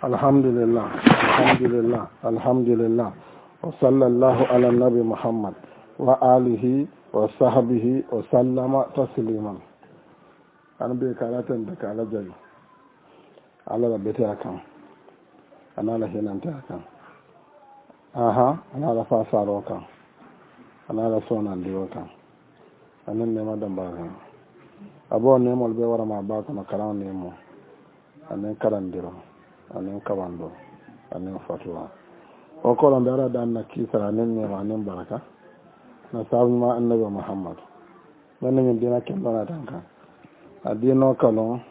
Alhamdulillah, alhamdulillah, alhamdulillah. Wa sallallahu ala nabi Muhammad wa alihi wa sahbihi wa sallama tasliman. An bai karatan da kala jari. Allah rabbi ta kan. Ana la hinan ta kan. Aha, ana la fasaro kan. Ana la sonan diwo kan. Anan ne madan ba kan. Abo ne mol be wara ma ba kan karan ne mo. Anan karan diro. Anin kabando anin fatuwa o kolon dara dan na kisara nen ne ma nen baraka na sabu ma annabi Muhammad nan ne dina ken dona tanka adino kalon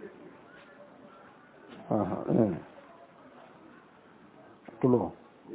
tulo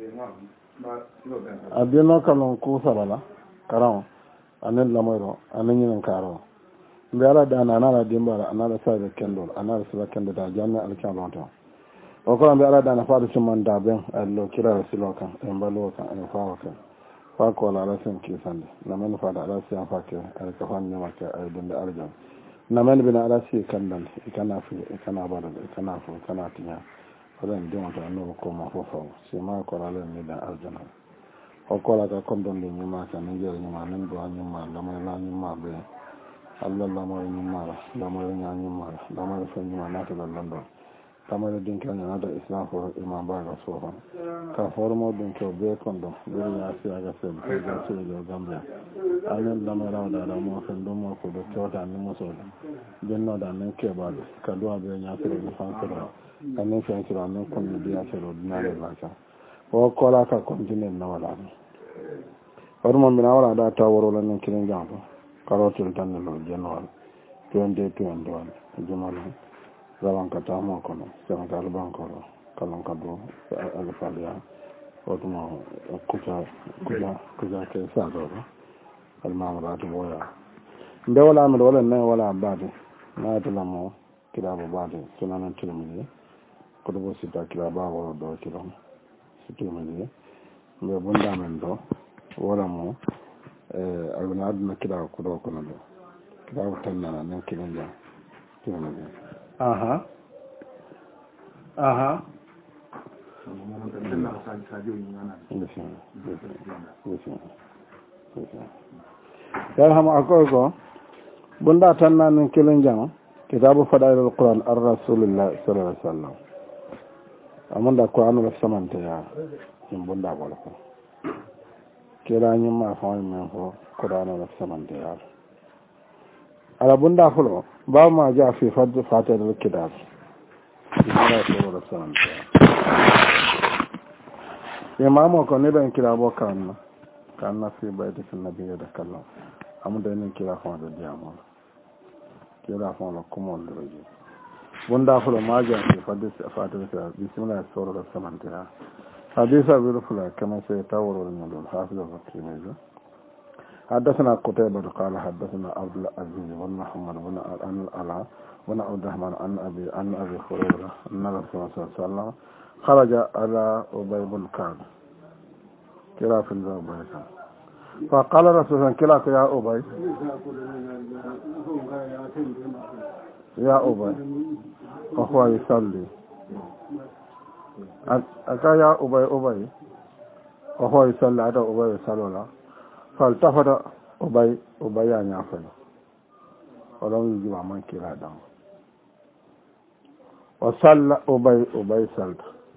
adino kalon ko sabala karam anin lamoro anin yin karo ndara dana na dimbara anara sabe kendol anara sabe kendo da janna alkalon to o ko ambe ala dana faadu summan da ben allo kira rasulokan en balokan en fawaka fa ko la rasen ki sande na men faada ala siya fakke al kafan ne makka ay dunde arjan na men bina ala si kandan ikana fi ikana bada ikana fu kana tinya fadan de wonta no ko ma fofo si ma ko la len ni da arjana o ko la ka kondon ni ma ka ne jere ni ma nen do ni ma la ma la ni ma be Allah la ma ni ma la ma ni ma la ma fa ni ma na to london tamale din kan na da islam for imam ba ga so ka formo din ko be kondo be ya si aga se be ga so do gambia anen da mara da mo fen do mo ko do tota ni mo so den no da ne ke ba ka do abe nya so do fan so anen fen so anen ko ni dia so do na le ba ka o ko la ka continent na wala formo mi na wala da ta woro la ne kilen jambo karotul tan no jenwal 2021 jumala rawan ka tamo kono senegal bankoro kalon kado alfalia otumo kuja ke sadoro almamratu boya nde wala mi wala ne wala bade na tala mo kirabo bade sunan tirmidhi ko do sita kiraba wala do kiram tirmidhi mbe bunda men do wala mo alna adna kirabo ko do kono do kirabo tanna nan kiranja tirmidhi aha yarhama akogo bunda tan nan kelen jang kitabu fadailul quran ar-rasulullah sallallahu alaihi wasallam amanda qur'anul samanta ya in bunda wala ko kira nyi ma fa men ko qur'anul samanta ya ala bunda fulo ba ma ja fi fatil kitab imamu ko ne ban kira bo kan fi bayti nabi da kallam amu da ne kira fa da diamo kira fa la kuma ndroji bunda fulo ma ja fi fatil bismillah sura samanta hadisa bi rufla kama sai tawro ne dol hafiz al-tirmidhi حدثنا قتيبة قال حدثنا عبد العزيز بن محمد بن العلاء بن عبد الرحمن عن أبي هريرة أن رسول الله صلى الله عليه وسلم خرج على أبي بن كعب كلا في الزوبة فقال رسول الله كلاك يا أبي يا أبي وهو يصلي أكا يا أبي وهو يصلي هذا أبي يصلي فالتفت أبي أن يفعل ولم يجب من كلا دم وصلى أبي صلى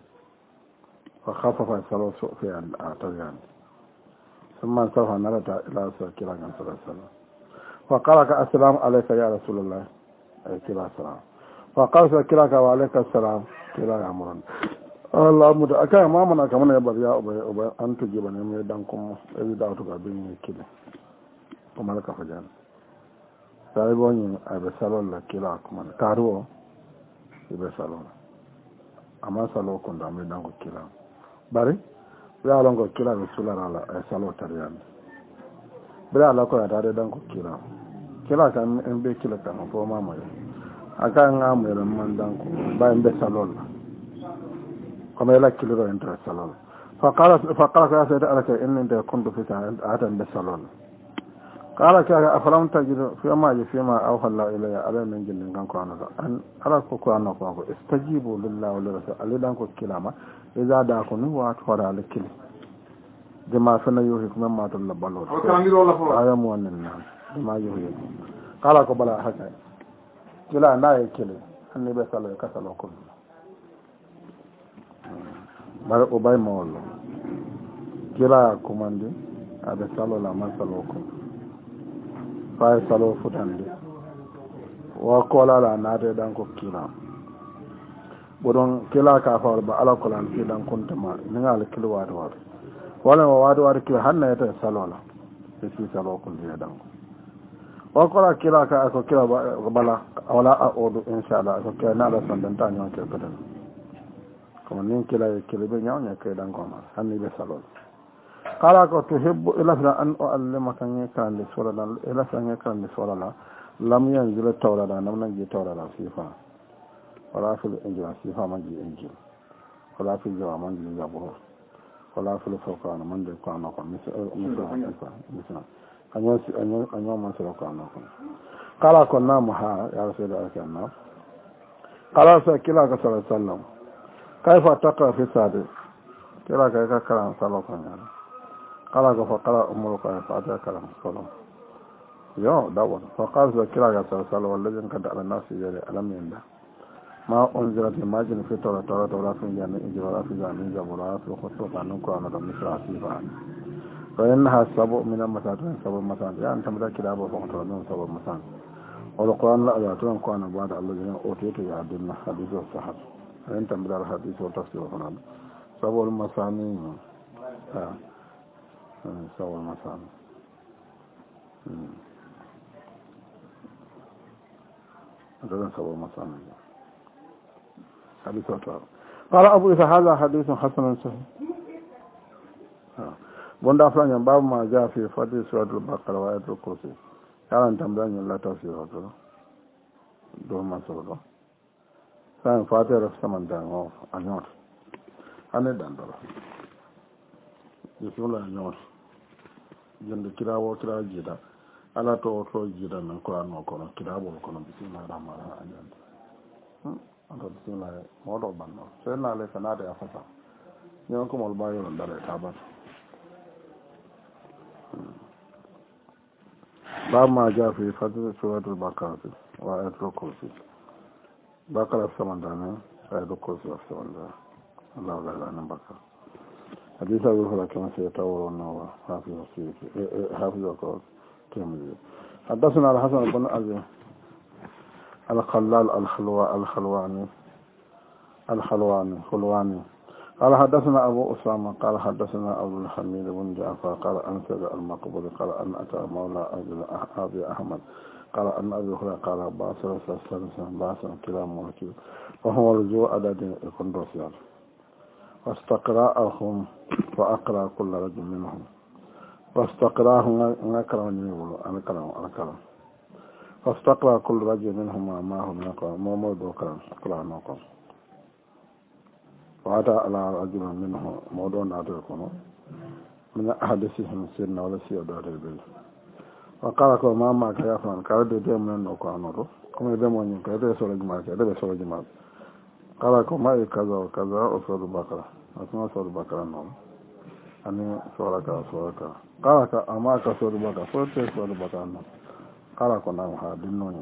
فخفف الصلاة في الأعتيان ثم انصرف نرد إلى كلا صلى الله عليه وسلم فقال السلام عليك يا رسول الله أي كلا السلام فقال كلاك وعليك السلام كلا يا مرن Allah mu da aka ma mana kamar ya bar ya uba an tuje bane mai dan kuma sai da auto ga bin ne kile kuma ka fajan sai boni a be salon la kila kuma taro be salon amma salo kun da mai dan ko kila bari ya lon ko kila be sulara la salo tariyan bra la ko da dan ko kila kan en be kila kan fo ma mai aka nga mu ran man dan ko ba en be salon كما يلاك لغة انت السلام فقال يا سيدي ألك إن انت كنت في عادة بالسلام قال كذا أفلم تجد فيما أوحى الله إلي على من جل كان كوانا أن أراكو كوانا كوانا استجيبوا لله ولرسول الله دانكو كلاما إذا داكو نوات فرع لكل جماعة فينا يوهيكم مما تلبالور آية مواننا جماعة يوهيكم قال كبلا حكا كلا ناي كلي أني بسالو يكسلو كل بارك أباي مولو كلا كماندي أبسالو لما سالوكم fay salo futande wa kola la naade dan ko kila bodon kila ka fa ba ala kolan ki dan kontama ni ngal kilo waado waado wala waado ki hanna yata salo la ci salo ko ni dan wa kola kila ka ko kila bala wala a odo inshallah ko kana la sandan ta nyon ke pedan ko ni kila be nyaanya ke dan ko ma hanni be salo قال تحب إلى أن أعلمك أن يكون لسورة إلى أن يكون لسورة لم ينزل التوراة لم نجي التوراة صفة ولا في الإنجيل صفة من جي إنجيل ولا في الزبور من جي زبور ولا في الفرقان من جي قرآن مثل أن يوم من سر قرآن قال كنا مها يا رسول الله كنا قال سكلا صلى الله عليه وسلم كيف تقرأ في الصادق كلا كيف كلام صلى الله عليه وسلم قال فقال أمرك فأتى كلام صلى يا داود فقال كلا صلى الله عليه وسلم والذي قد على الناس يجري ألم ينده ما أنزلت الماجن في توراة ولا في جانب إنجيل ولا في جانب زبور ولا في خطوة عن القرآن ولا مثل عصيبا فإنها سبع من المساجد سبع مساجد يعني أنت متى كتاب فقط من سبع مساجد والقرآن لا يعطون القرآن بعد الذين أوتيت يعدلنا حديث والصحابة أنت متى الحديث والتفسير والقرآن سبع المساجد سبع المساجد هذا سبع مساجد حديث والتفسير قال أبو إذا هذا حديث حسن صحيح بندا فلان باب ما جاء في فضل سورة البقرة وآية الكرسي كان تمرين لا تفسير دو ما سورة كان فاتح رفس من دان أنيوت أنا دان دلا بسم الله أنيوت جند كلا وكلا جدا على تو جدا من القرآن وكنا كلا وكنا بسم الله الرحمن الرحيم أنت بسم الله موضوع بنا سيدنا عليه سنادي أفسا يومكم البايو لندري تابر باب ما جاء في فضل سورة البقرة وآية الكرسي بقرة السمندانة آية الكرسي والسمندانة الله لا إله إلا بقرة حديث أبي هريرة كما سيتطور النوى حافظ القرآن كامل حدثنا الحسن بن أبي الخلال الخلواني قال حدثنا أبو أسامة قال حدثنا أبو الحميد بن جعفر قال أن سيد المقبول قال أن أتى مولى أبي أحمد قال أن أبي هريرة قال باصر سلسلة باصر كلا موكي وهو رجوع عدد الكندوسيال واستقراءهم فأقرأ كل رجل منهم واستقراءهم أكرم يقول أنا كلام فاستقرأ كل رجل منهم ما هم يقرأ مومود وكلام قرآن وقرآن وأتى على رجل منه موضوع نادركم من أحدثهم سيدنا ولا سيدنا البيت وقال ما معك يا فلان قال دي من نوكانو كما يدمون ينكر دي سورة جماعة دي سورة جماعة قال ما كذا وكذا وسورة البقرة أسمع سورة البقرة نوم أني سورة كذا قال أما كسورة البقرة سورة البقرة نوم قال نعم هذا نوني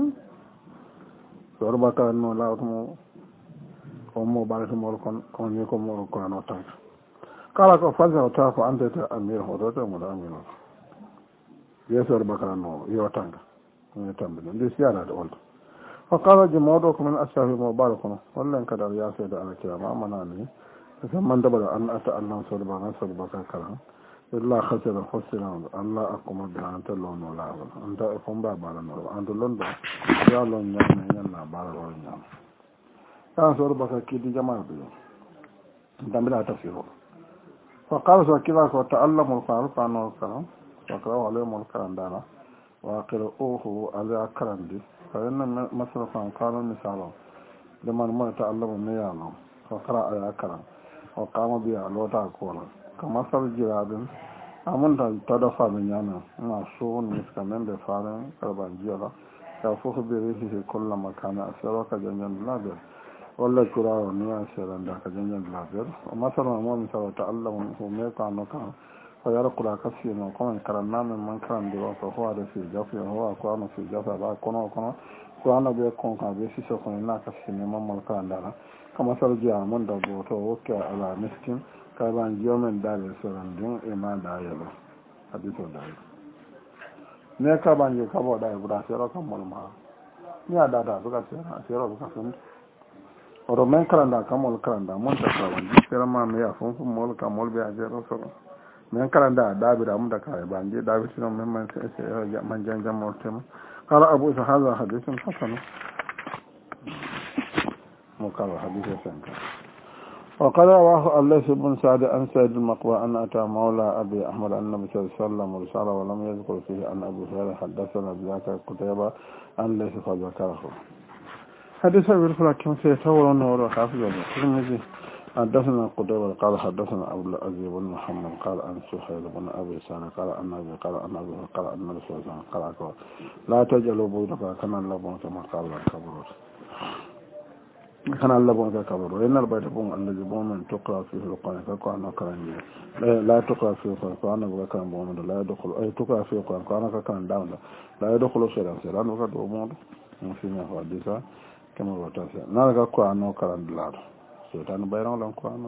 سورة البقرة نوم لا أتمو ومو بارك مول كون يكون مول كون وتاك قال كو فاز وتاك انت امير هودو مول امير يسر بكرانو يوتانغ يتامبل دي سيانا دول فقال جمودو من اشهر مباركون ولن كدر يا سيد على كلام مناني فمن دبر ان اتى الله سبحانه وتعالى إلا خسر خسر الله أقوم بها أنت لون ولا أنت أقوم بها بالنور أنت لون يا لون يا بالنور كان سورة بكرة كيدي جماعة بيو دمبلا تفسيره فقال سكيلا وتعلم القرآن كانوا الكلام وقرأوا عليهم الكلام دانا وقرأوه على الكلام دي فإن مثل كانوا مثالا لمن ما يتعلم ميانا فقرأ على الكلام وقام بها لوتا كولا كمثل جراد amunta tada faɓe ñana ma suun miska men ɓe faaren karban jiyala ya fof ɓe resihi kolla makana a sero ka janjande laɓel walla kurawo ni a seranda ka janjande laɓel o masalma momi sawa ta allah ko me kano kan ko yara kura ka sino komin karannamen man karandiro ko ho aɗa fi jafi howa ko ano fi jafi aɗa kono kono ko ano ɓe konka ɓe siso kono na ka sine mammal karandara kama sara jiya mon da goto wokke ala miskin kayban jomen dare soran din e ma da yelo hadito dare ne ka banje ka bo dare buda sero kam mol ma ni ada da buka sero buka fun oro men kalanda kamol kalanda mon ta ka banje sero ma me ya fun fun mol ka mol be a sero so men kalanda da bi da mun da ka banje da bi sino men man se ya man jam mol tema qala abu isa hadha hadithun hasan مقرر حديث سنك وقال رواه الليث بن سعد عن سيد المقوى أن أتى مولى أبي أحمد أن النبي صلى الله عليه وسلم رسالة ولم يذكر فيه أن أبي هريرة حدثنا بذاك قتيبة أن ليس فذكره حديث أبي هريرة كم سيتولى النور حافظ الترمذي حدثنا قتيبة قال حدثنا أبو العزيز بن محمد قال عن سهيل بن أبي سالم قال أن أبي قال أن أبي قال أن النبي صلى الله عليه وسلم قال لا تجعلوا بيوتكم كما لبون كما قال الكبر كان الله بون كبر إن البيت بون الذي بون من تقرأ فيه القرآن كأنه كرني لا تقرأ فيه القرآن كأنه كان بون لا يدخل أي تقرأ فيه القرآن كأنه كان داون لا يدخل شيئا سيران وقد بون فيما هو حديثا كما هو تاسع نالك كأنه كان دلار سيران بيران لهم كأنه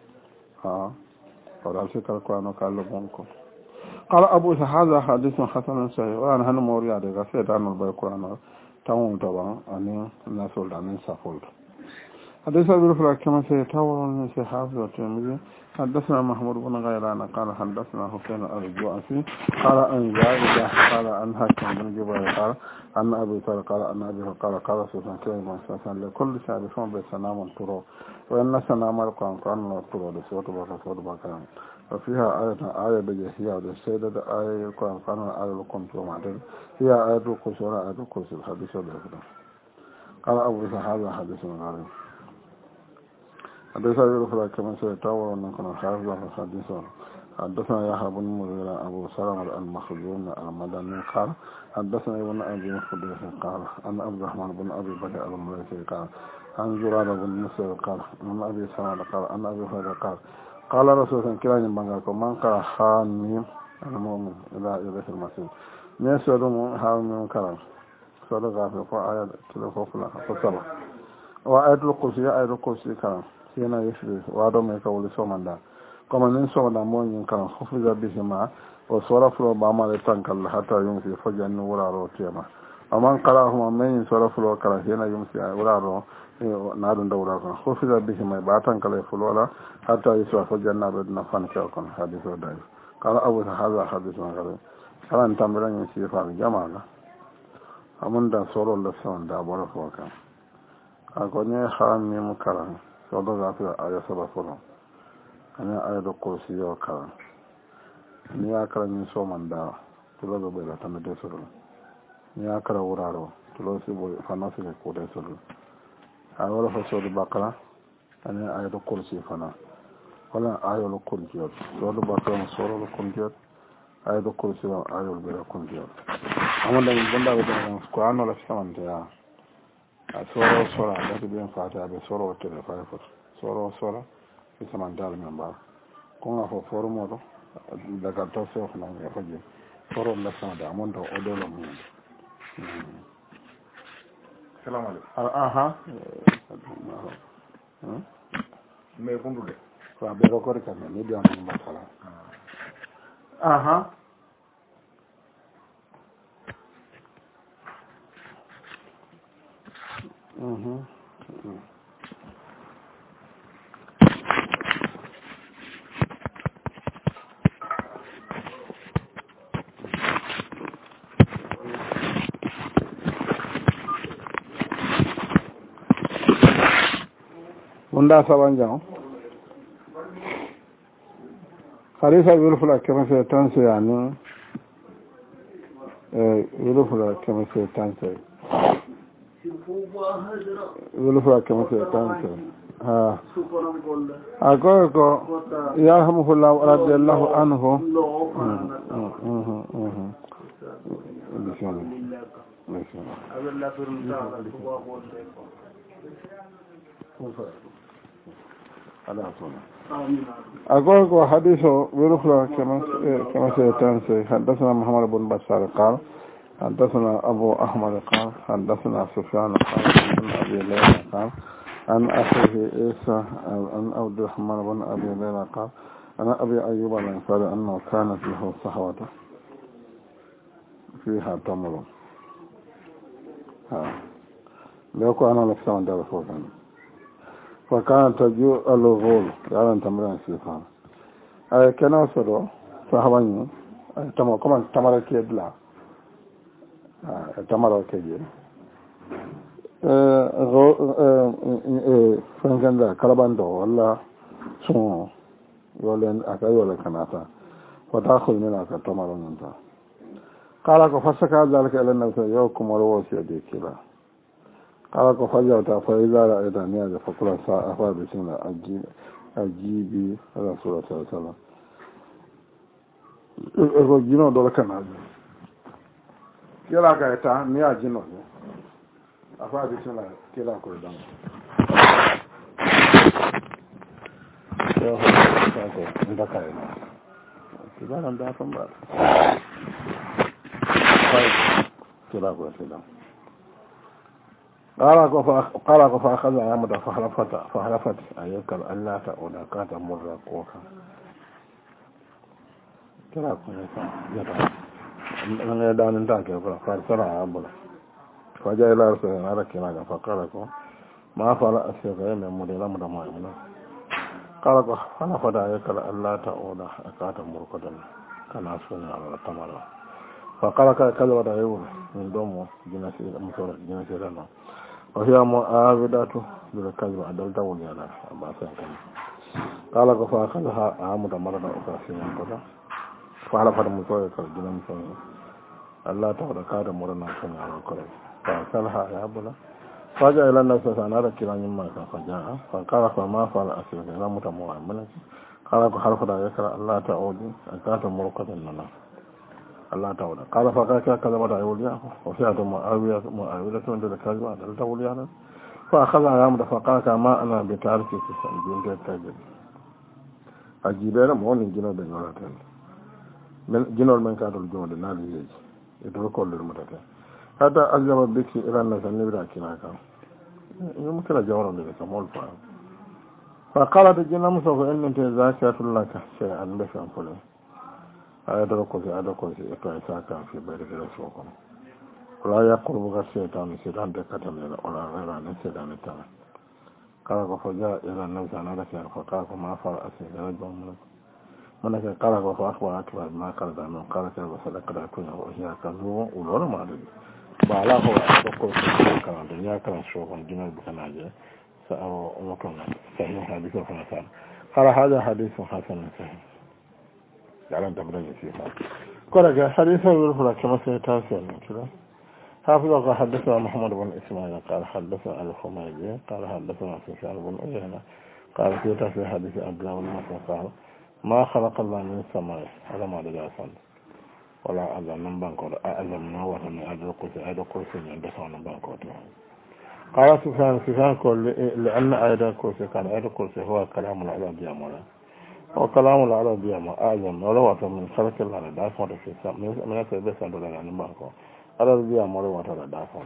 قال سيكر كأنه كان لبونكم قال أبو هذا حديث حسن صحيح وأنا هن موريا ده سيران البيت كأنه تاون طبعا أني نسول أني سافول حديث أبي هريرة كما سيتوى من حافظ الترمذي حدثنا محمود بن غيلان قال حدثنا حسين الجوعفي قال أن زائدة قال أن حكم بن جبير قال أن أبي طالب قال أن أبي قال سبحانه كلمة سبحانه لكل شعب بسنام الطرق وإن سنام القرآن قال الطرق لسوط بكرام وفيها آية بجهية والسيدة آية القرآن قال آية لكم ومعدل هي آية القرآن آية القرآن الحديث الأخير قال أبو هذا حديث غريب حدثنا يقول كما سيتاور ونكون حافظا في الحديث حدثنا يحيى بن مغيرة أبو سلمة المخزومي المدني قال حدثنا ابن أبي خديج قال أن عبد الرحمن بن أبي بكر المليكي قال عن زرارة بن مسعود قال عن أبي سلمة قال عن أبي هريرة قال رسول الله كلا ينبغيكم من قال حاميم المؤمن إلى إليه المسيح نسأل حاميم كلام صدق في آية تلفوفلا فصلا وآية القرسي آية القرسي كلام yana yesri wado mai ka wuli somanda kuma nin somanda mo yin kan hufiza bihima wa sarafu ba ma da tankal hatta yun fi fajan wuraro tema amman qara'ahuma min sarafu kala yana yun fi wuraro na dun da wuraro hufiza bihima ba tankal fulwala hatta yusa fajan na bidna fan ka kon hadithu dai qala abu hadha hadithun gari kalan tambaran yin shi fa jama'a amman da soro la sonda bora ko kan agonye haram mi mukaran sodo za ta aya saba furo ana aya da kursi yau karan ni ya karan yin so manda tulo da bai lata na da suru ni ya kara wuraro tulo si boy fana si ko da suru a wala fa so da bakara ana aya da kursi fana wala aya da kursi yau so da bakara so da kursi yau aya da kursi yau aya da bai kursi yau amma da banda da ko an la samanta ya a soro sora da su biyan fata da soro wata da farfar soro sora su saman dal min ba kun a foforo moto daga to sai kuma ya faje soro da sama da amon da odolo mu salamu alaikum aha me kundu de ko be ko ka ne ni da mun ba sala aha wanda saban jam khalifa wilfula kama se tanse yani wilfula kama se tanse wilfula kama se tanse ها أقولك يرحمه الله رضي الله عنه أقولك حديثه برخلة كما سيتنسي. حدثنا محمد بن بشار قال حدثنا أبو أحمد قال حدثنا سفيان قال عن أبي ليلى قال عن أخيه عيسى عن عبد الرحمن بن أبي ليلى قال عن أبي أيوب الأنصاري أنه كانت له صحوة فيها تمر. لو كان لك سمع دار فوقنا فكانت تجوء الغول قال تمرين سيفان أي كان أصدر صحواني تمر كمان تمر كيدلا تمر كيدلا fenganda kalabando wala sun yolen aka yolen kanata wata khul min aka tamaro nta kala ko fasaka zalika ila nafsa yawkum wa wasiya de kila kala ko fajata fa idza ra'ayta niya fa kula sa afa bi sunna ajibi rasul sallallahu alaihi wasallam ko jino do kana kila ka ta niya jino afa bi sunna kila ko dan ndakay kibaran da fan ba kila ko sedan qala ko fa akhadha yamda fa halafat ayyakal alla ta'uda qata murra qoka kila ko ne sa yata nan da nan ta ke fa sara abula فجاء إلى رسول الله ركنا فقال لكم ما فعل أسير من مدينة مدمائنا قال لكم أنا فدعيك لألا تعود أكاد مرقدا كان أسفل على التمر فقال لك كذا ودعيون من دوم جنسي لنا وهي معاودة بالكذب أدلت وليانا أباسا كان قال لك فأخذها عامد مرضا أكاسين كذا فعل فرمسوية كالجنسي الله تعود أكاد مرنا كان على الكرة فأكلها يا أبونا فجاء إلى الناس فأنا كلا مما فجاء فقال فما فعل أسير إلى متموع منك قال حرف يكره الله تعود أكاد مرقة لنا الله تعود قال فقال كذا بدأ يوليا وفيها معاوية عند الكذب أدلت وليانا فأخذ عامد فقال كما أنا بتارك بنت التاجر أجيبنا مولين جنود النورتين من جنود من كانوا الجنود النادي يجي يتركوا للمتكلم هذا أجمع بك إلى الناس النبرة كناك يمكن جوارا لك مول فاهم فقالت الجنة مصطفى إن أنت ذاكرة لك شيئا بشأن فلان أدركوا في إقرأساك في بيتك رسولكم ولا يقرب الشيطان سيدان دكتم لنا ولا غيران سيدان التالي قال فجاء إلى الناس أنا لك فقال ما فعل أسير رجل منك قال فأخبر أكبر ما قال من قال وصدق لكم وهي كذوب ولولا ما أدري bala ho ko kan da ya kan so kon dinar bukana je sa o mokon sahih hadith ko na san qala hada hadith hasan sahih dalan tabra ni fi fa ko daga hadith ko fara kama sai ta sai ne kira حافظ حدثنا محمد بن إسماعيل قال حدثنا الخميجي قال حدثنا سفيان بن عيينة قال في حديث عبد الله بن مسعود قال ما خلق الله من السماء على ما دجاسا ولا أذن من بانكور أذن من هو من أدرك كرسي عند سون بانكور قال سفيان قال لأن أيضا كرسي كان أيضا كرسي هو كلام العرب يامولا وكلام العرب يامو أعظم ولو من خلق الله دافع في السماء من يسبس عند الله من بانكور العرب يامولا وتلا دافع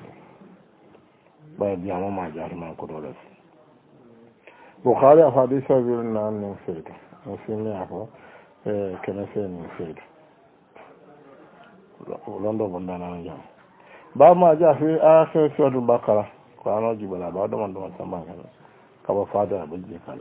بعد يامو ما جاء من كدولس بخاري أحاديث بيرنا عن سيد مسلم يعفو كنسي سيد londo bondana na jam ba ma ja fi akhir suratul baqara ko ano jibala ba do man do samba kan ka ba fada be je kan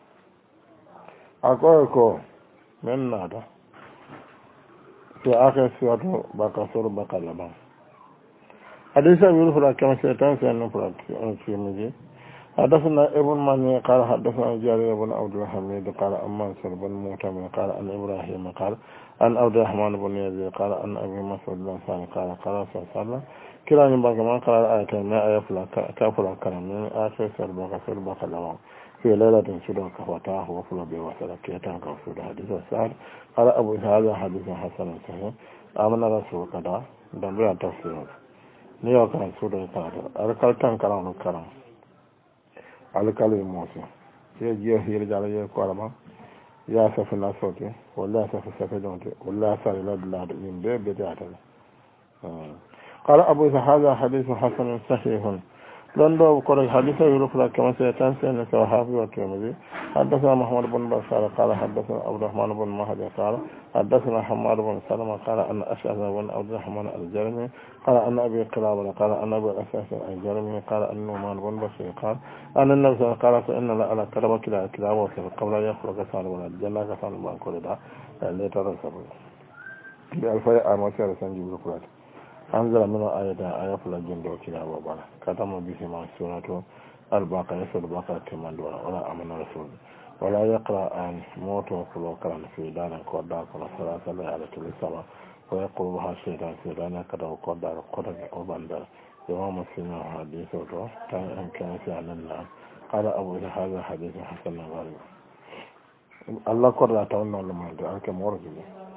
ko men nada to akhir suratul baqara ba hadisa bi rufra kama shaitan sai nan fara fi miji حدثنا ابن مني قال حدثنا جرير بن عبد الحميد قال أمان سر بن معتمر قال أن إبراهيم قال أن عبد الرحمن بن يزيد قال أن أبي مسعود الأنصاري قال صلى الله عليه وسلم kila ni banka man kala ayata ma ayafula ka fula kana min afi sal baka lawa في ليلة سودة كفتا وفلا بواسطة كيتان كفتا حديث السعد قال أبو هذا حديث حسن صحيح آمن رسول كذا دمبي تفسير نيو كان سودة كذا أركال تان كلام كلام أركال موسى يجي هير جالي يقارما يا سفنا صوتي ولا سفدونتي ولا سال لا لا من بيتاته قال أبو هذا حديث حسن صحيح لندو قال الحديث يقول كما سيتنسى أن الصحابي والترمذي حدثنا محمد بن بشار قال حدثنا عبد الرحمن بن مهدي قال حدثنا حماد بن سلمة قال أن أشعث بن عبد الرحمن الجرمي قال أن أبي قلابة قال أن أبي الأساس الجرمي قال أن نعمان بن بشير قال أن النبي صلى الله عليه وسلم قال فإن لا على كلمة كلا وصف قبل أن يخلق سال ولا الجنة كسال بان كولدا ليترسب بألفاء أموسير سنجيب القرآن أنزل من آية فلا جندو كلا وبالا كتم بهما سورة الباقرة سورة الباقرة كمان دولا ولا أمن رسول ولا يقرأ عن موت وفلو كلام في دانا قدار كنا صلاة ليالة السبع ويقربها الشيطان في دانا كدا وقدار قدر وبندر يوم السنة حديث وطو كان أمكان في عن الله قال أبو هذا حديث حسن غريب الله قدر أتونا لما يدعى أنك مورجل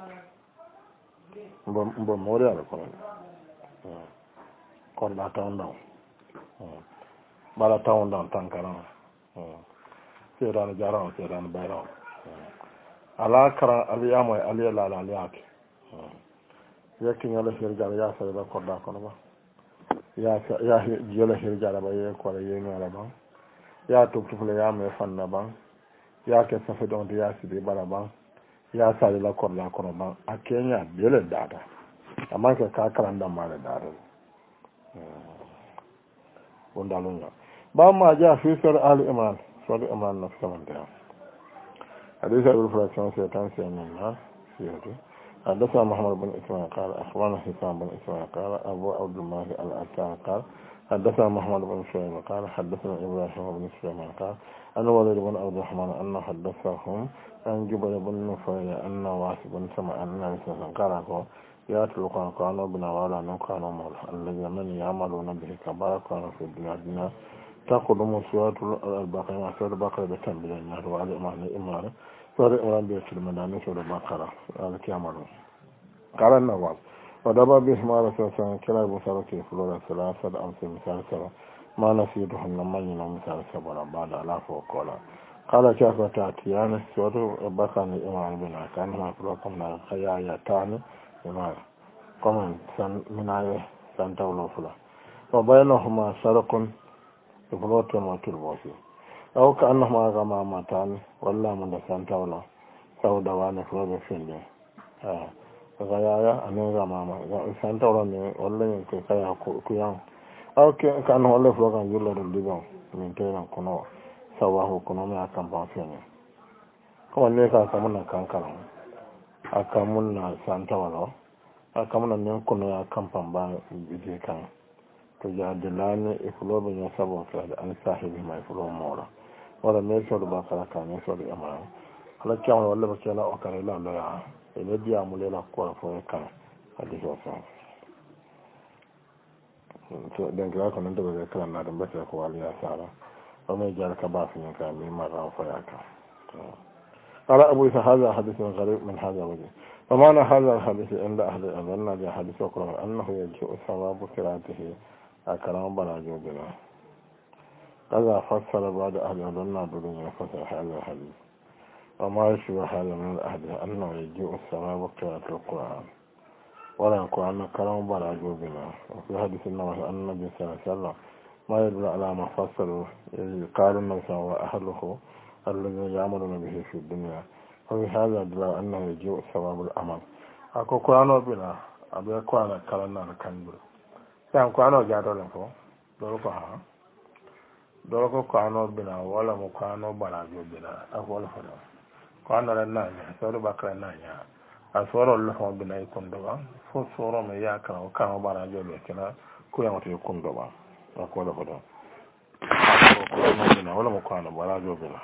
مبموري على قرآن korda tawndon bala tawndon tankaran seedano jaran seedano bayran ala kara aliyamoy aliya lala aliyake yekkiñola hirjala ya sayda korda kono ba ya jiyola hirjala ba ye kola yeñola ban ya tubtufle ya me fanna ban ya ke safi don ya sidi bala ban ya sayla korda kono ban a kenya bele data amma ke ka karanda male data wondalunga ba ma ja fi sar al iman sar iman na samanta hadith abu furakan sai tan sai nan na siyati حدثنا محمد بن إسماعيل قال أخبرنا حسام بن إسماعيل قال أبو عبد الله الأتان قال حدثنا محمد بن سليمان قال حدثنا إبراهيم بن سليمان قال أن ولد بن عبد الرحمن أن حدثهم عن جبل بن نفيل أن واسب بن سمع أن النبي قال يأتلق كانوا بنا ولا نكانوا مولا الذين من يعملون به كبار كانوا في الدنيا تقدم سورة البقرة سورة البقرة بتنبيل النهر وعلى إمانة سورة إمران بيت المداني سورة البقرة هذا كيامرون قال النواب ودبا بهما رسول الله كلا بسارة فلورة ثلاثة أمس مثال سبا ما نسيتهم لما ينام مثال سبا بعد ألاف وقولا قال كيف تأتيان سورة البقرة إمران بنا كانوا يقولون خيايتان إمام كمان من آية سانتاولو فلا وبينهما سرق فلوت وتربوسي أو كأنهما غمامتان ولا من سانتاولو سوداوان فلوت فيلم غيايا أن غماما سانتاولو ولا يمكن كيا كيان أو كأنه ولا فلوت يلور الليبان من تيران كنوا سواه كنوا من أكمل فيلم كمان نيكا كمان كانكرام akamuna santawalo akamuna nen kono ya kampan ba bije kan to ya delane e fulo be nya sabo fa an sahibi mai fulo mora wala me so do bakara kan ne so do amara ala kyaw wala ba kala o kare la la e ne dia mu le la ko fo kan adi so so to den gra ko nan do be kala na dum be ko wala ya sara o me jar ka ba fi kan mi mara fa ya ka قال أبو إسحاق هذا حديث غريب من هذا الوجه ومعنى هذا الحديث عند أهل الأذن جاء حديث أخرى أنه يجيء ثواب قراءته أكرام بلاجو بنا هذا فسر بعض أهل الأذن بدون فسر هذا الحديث وما يشبه هذا من الأحاديث أنه يجيء ثواب قراءة القرآن ولا القرآن كرام بلاجو بنا وفي حديث النبي أن النبي صلى الله عليه وسلم ما يدل على ما فسر قال النبي صلى الله عليه وسلم الذين يعملون به في الدنيا وفي هذا دلاء أنه يجيء ثواب الأمل أكو قرآن بنا أبي قرآن كلنا الكنبر سام قرآن جاء لكم دوركها دوركو قرآن بنا ولا مقرآن بنا بنا أقول فلان قرآن لنا سورة بكرة لنا أسورة الله بنا يكون دوا فسورة ما يأكل وكان بنا بنا كل يكون دوا أقول فلان قرآن بنا ولا مقرآن بنا بنا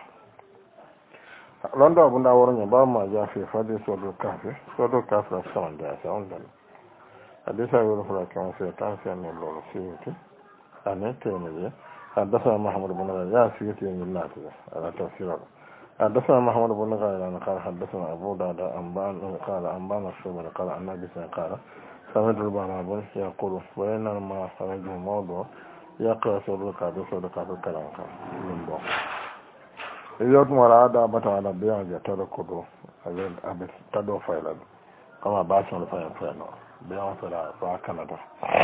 londo abunda wornya ba ma ja fi fadi sodo kafe la sawan da sawan da حديث أبي رفلا كما سيطان سيئن الله سيئتي أنا تيمية حدثنا محمد بن غيلان سيئتي من الله على تفسيره حدثنا محمد بن غيلان قال حدثنا أبو داود قال أنبانا الشعبة قال عن النبي قال سمعت البراء بن يقول بينما خرجوا موضوع يقرأ صدقة الكلام من بوك إذا تمر هذا بتاع على بيان جتر كدو أبي تدو فايلد كما باسون فايلد بيان فلا كندا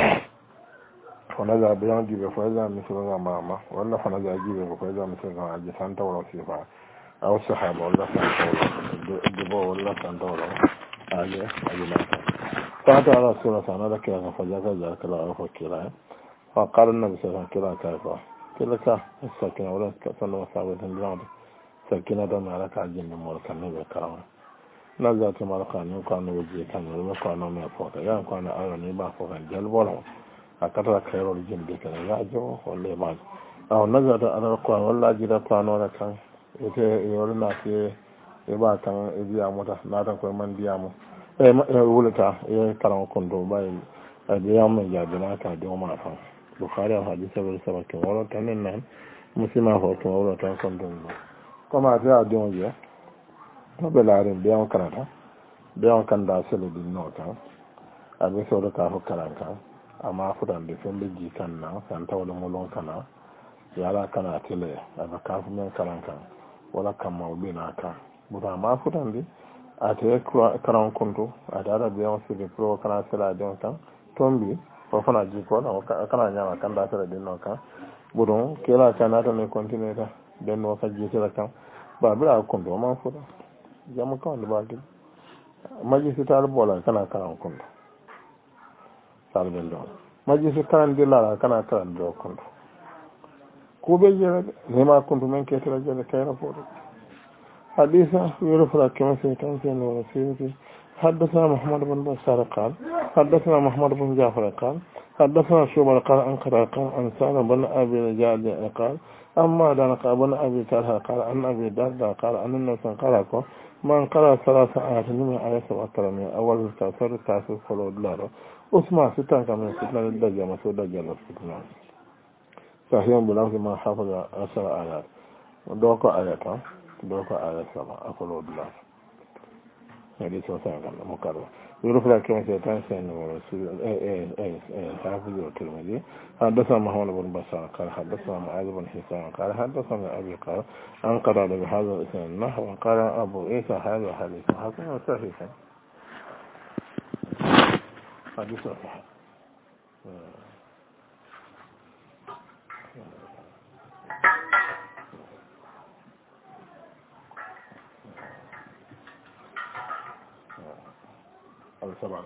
فنزع بيان جيب فايلد مثل ماما ولا فنزع جيب فايلد مثل أجي سانتا ولا سيفا أو سحاب ولا سانتا ولا دبو ولا سانتا ولا أجي ناسا فأتى على سورة أنا ذكر فجاك ذاك لا أفكر فقال النبي صلى الله عليه وسلم كلا السكينة ولا سنة وصابة الجنة سكينة مالك عجل مولك النبي كرامة نزلت مالك أن يكون وجهي كان يكون من فوق يعني كان أرني ما فوق الجلب ولا أكثر خير الجن بك يعجو ولا ما أو نزلت على القرآن ولا جد قرآن ولا كان يقولنا في يبقى كان يبيع متى لا تكون من بيعمه ولتا كلام كنتو باي أبيام من جابنا كان دوما فان بخاري حديث سبب كم ولا تنين مسلم هو كم ولا تنكنتو كما جاء دونجا بلارين بيام كندا بيام كندا سلو دي نوتا أبي سورة كافو كلامك أما فدان دي فين بيجي كنا سانتا ولا مولون كنا يالا كنا تلي أبي كافو من كلامك ولا كم موبينا كان بودا ما فدان دي ate karan kuntu adara biyan su de pro kana sala don kan tombi ko fana ji ko na kana nyama kan da sala din no kan budon kela kana to ne continue ta den no ka ji sala kan ba bira kuntu ma fuda jamu kan da ba gi maji su tar bola kana karan kuntu sal ben do maji su kan dilala kana karan do kuntu ko be jere ne ma kuntu men ke tara jere kayra fodo حديثا يرفع كما سيتم في الوسيلة حدثنا محمد بن بشار قال حدثنا محمد بن جعفر قال حدثنا شعبة قال عن قال عن سالم بن أبي رجال قال أما دان بن أبي طلحة قال عن أبي درداء قال عن النبي قال من قرأ 3 آيات من آيات وأكرمه أول تأثير فلو دلاره أسمع ستان كما ستان الدجال مسود دجال ستان صحيح بلغة ما حافظ 10 آيات ودوك آيات دوكا على السماء أقول الله هذه سوسة مكرر يرفع كما سيتان سين ورسول حافظ الترمذي حدثنا محمد بن بشار قال حدثنا معاذ بن حسان قال حدثنا أبي قال أنقر بهذا الاسم النحو وقال أبو عيسى هذا حديث حسن وصحيح حديث صحيح السبعة